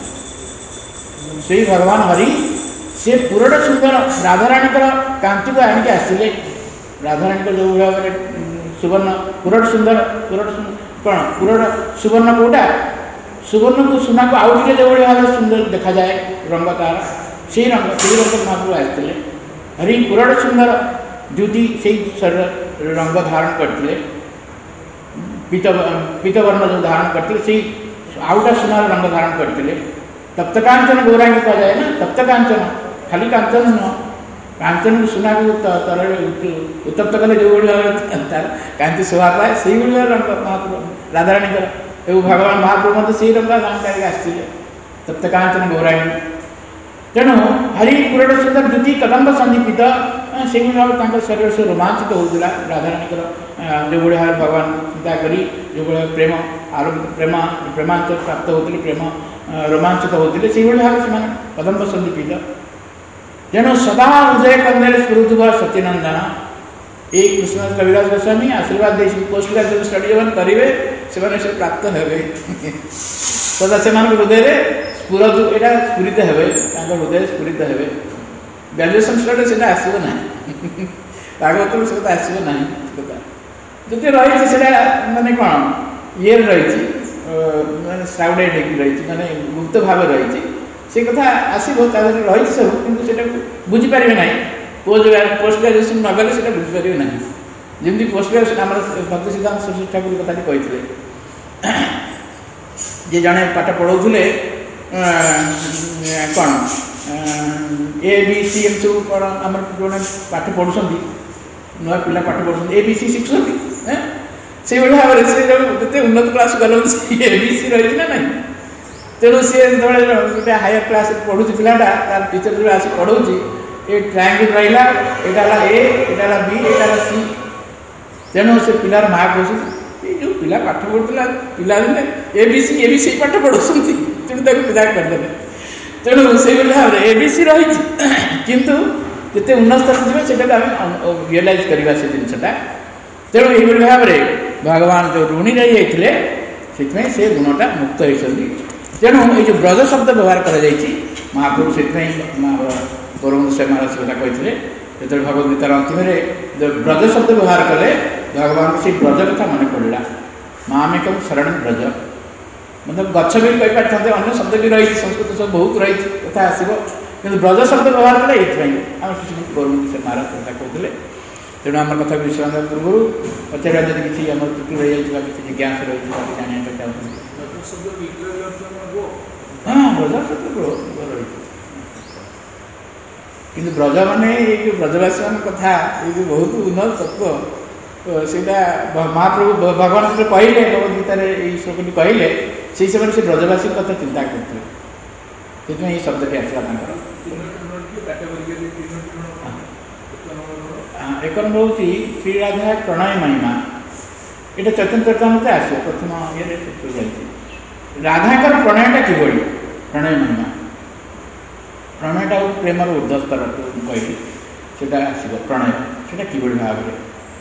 से भगवान हरि से पुरड़ सुंदर राधाराणी कांति को आणिक आसते राधाराणी जो भाव सुवर्ण पुरड़ सुंदर कौन पुरड़ सुवर्ण कौटा सुवर्ण को सुना को आउ जो भाव सुंदर देखा जाए रंग तार से रंग महाप्रभु आसते हरि पुरड़ सुंदर द्युति से रंग धारण करते पीतवर्ण जो धारण करते से आउटा सुनार रंग धारण करते तप्त कांचन गौरांगी कह जाए ना तप्त कांचन खाली कांचन नुह कांचन को सुना को तर उत्तप्त कले जो भाव तार कांति शोभा पाए से रंग महाप्रभु राधाराणी एवं भगवान महाप्रभु मत से रंग धारण करके आसते तप्त कांचन गौरांगी तेणु हरि पुरड़ सुंदर द्युति कदम्ब संदीपित से भाव शरीर से रोमांचित होता राधाराणी जो भाव भगवान चिंता करी जो प्रेम प्रेम प्रेमांचल प्राप्त होते प्रेम रोमांचित होते से भाव से कदम्ब संदीपित तेणु सदा हृदय कंदर स्फुरुद्भ सत्यनंदन ये कृष्ण कविराज गोस्वामी आशीर्वाद दे पोस्ट ग्रेजुएट स्टडी जो करेंगे से प्राप्त हे सदा से हृदय स्फुरतु यहाँ स्फुरित हे हृदय स्फुरित हे ग्रेजुएशन स्टडी से आसो ना भागवत से आसो ना जो रही से मानने कौन ये रही श्राउडेड रही मानने गुप्त भाव रही से कथा आसो रही सब कि बुझीपारे ना पोस्ट ग्रेजुएशन नगले से बुझीपारे ना जमी पोस्ट ग्रेजुएशन आम भक्ति सिद्धांत सरस्वती ठाकुर कथा कहते जे जड़े पाठ पढ़ाऊे कौन ए बी सी एम सब कौन आम जो पाठ पढ़ुं नुआ पिला पाठ पढ़ुं ए बी सी शिखुं से भाव से जो उन्नत क्लास गल ए बी सी रही ना नहीं तेणु सी जो गोटे हायर क्लास पढ़ू पिलाटा तार टीचर जो आस पढ़ाऊँ ये ट्रायंगल रहा यहाँ ए बी यहाँ सी तेणु से पिलार माँ कह जो पिला पाठ पढ़ुला पिला दिने ए बी सी पाठ पढ़ुं तेणु पिला करदे तेणु से भाव ए बी सी रही किंतु जिते उन्नत स्तर जी से रियलाइज करवा से जिनसा तेणु ये भाव में भगवान जो ऋणी रही जाते से गुणटा मुक्त होती तेणु ये ब्रज शब्द व्यवहार कर महाप्रभु से गौरवंश महाराज कथा कहते जो भगवद गीतार अंतिम जो ब्रज शब्द व्यवहार कले भगवान से ब्रज कथा मन पड़ा मामेकम शरण ब्रज मतलब गच्छ भी कहीपर अन्य शब्द भी रही संस्कृत सब बहुत रही कथा आसो कि ब्रज शब्द व्यवहार कले ये आम गौरवंश महाराज कथा कहते तेणु आम कथा विश्राम पूर्व पचार जब किसी आम त्रुटि रही जाता किसी जिज्ञासा रही जाना चाहते हाँ ब्रज शब्द रही कि ब्रज मैंने ये जो ब्रजवासी मान कथा ये बहुत उन्नत तत्व सेटा महाप्रभु भगवान से कहले भगवदगीतार ये श्लोकटी कहले से समय से ब्रजवासी कथा चिंता करते ये शब्दटी आसला एक नंबर हूँ श्री राधा प्रणय महिमा ये चैतन्य चरितामृत आसो प्रथम ये राधाकर प्रणयटा किभली प्रणय महिमा प्रणयटा हूँ प्रेमर ऊर्ध्वस्तर कहली से आसो प्रणय से किभली भाव में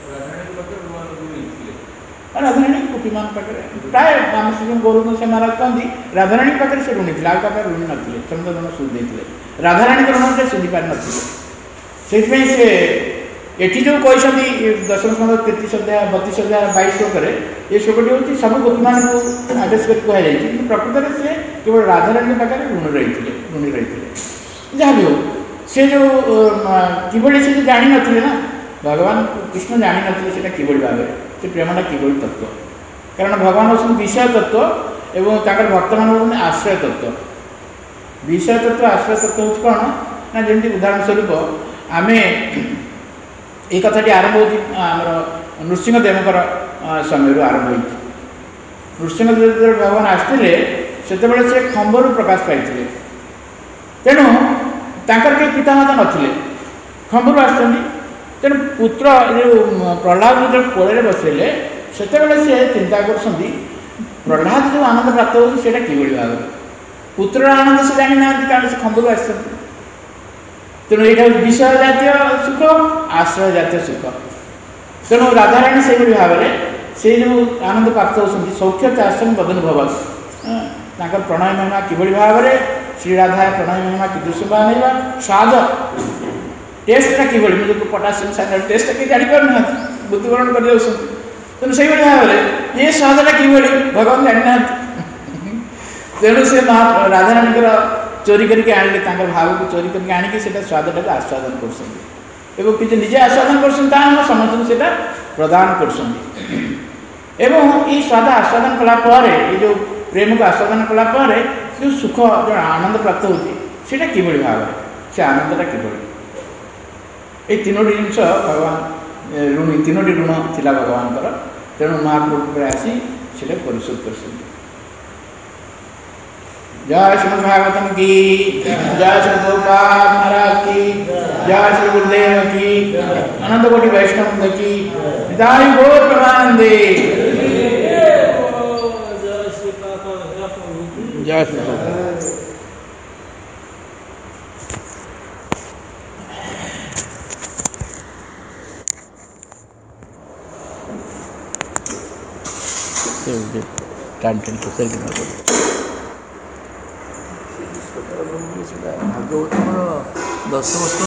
राधाराणी गोपी मान पाखे प्राय आम श्री गौरव से महाराज कहते राधाराणी पाखे से ऋणी थे आगे ऋणी नथिले चंद्रधन सुधे राधाराणी ऋण से सुधि पारि नथिले से एटी जो कहते दशम स्कंद 33 अध्याय 32 अध्याय 22 श्लोक ये श्लोकटी हूँ सब गोपी मान को आदेश कर कहुई कि प्रकृत में से केवल राधाराणी पाखे ऋणी रही जहाँ भी हो से जो किभली से जानी नथिले ना भगवान कृष्ण जानी नथिले से किभली भाव से प्रेमटा किभली तत्व कारण भगवान होती विषय तत्व एवं भक्त मान होती आश्रय तत्व विषय तत्व आश्रय तत्व हूँ कौन ना जमी उदाहरण स्वरूप आम ये कथाटी आरंभ होती आमर नृसिंहदेवर समय आरंभ हो नृसिंहदेव भगवान आसते से खंबरू प्रकाश पाई तेणु तांकर के पितामाता नथिले खंबरू आसते तेणु पुत्र जो प्रहलाद जो कोल बसैले से चिंता कर प्रहलाद जो आनंद प्राप्त होता किभली भाव पुत्र आनंद से जानी ना कारण से खंबरू आस तेणु यहाँ विषय जातीय सुख आश्रय जातीय सुख तेणु राधाराणी से भाव में से जो आनंद प्राप्त होती सौख्य चाषण बदनुभव प्रणय महिमा किभली भाव में श्री राधा प्रणय महिमा कीदृश नहीं स्वाद टेस्टा किभली मुझे पोटासियम साइनाइड टेस्ट कि जापर ना बुद्धिग्रहण कर तेणु से भाव में ये स्वादटा किभली भगवान जानी ना तेणु से राधाराणी चोरी करके आनिले भाव को चोरी करके आनिकी स्वादटा को आस्वादन कर निजे आस्वादन कर समस्त से प्रदान कर स्वाद आस्वादन कलापर ये जो प्रेम को आस्वादन कलापर जो सुख जो आनंद प्राप्त होता किभली भाव से आनंदटा किभली ये तीनोटी जिनस भगवान ऋणी तीनोटी ऋण थिला भगवान तेणु महाप्रभु आसी से परिशोध कर जय श्रीमद् भागवतम की जय श्री गोपाल महाराज की जय श्री गुरुदेव की अनंत कोटि वैष्णव की निताई गौर प्रमानंदे जय श्री भागवत 10 वर्ष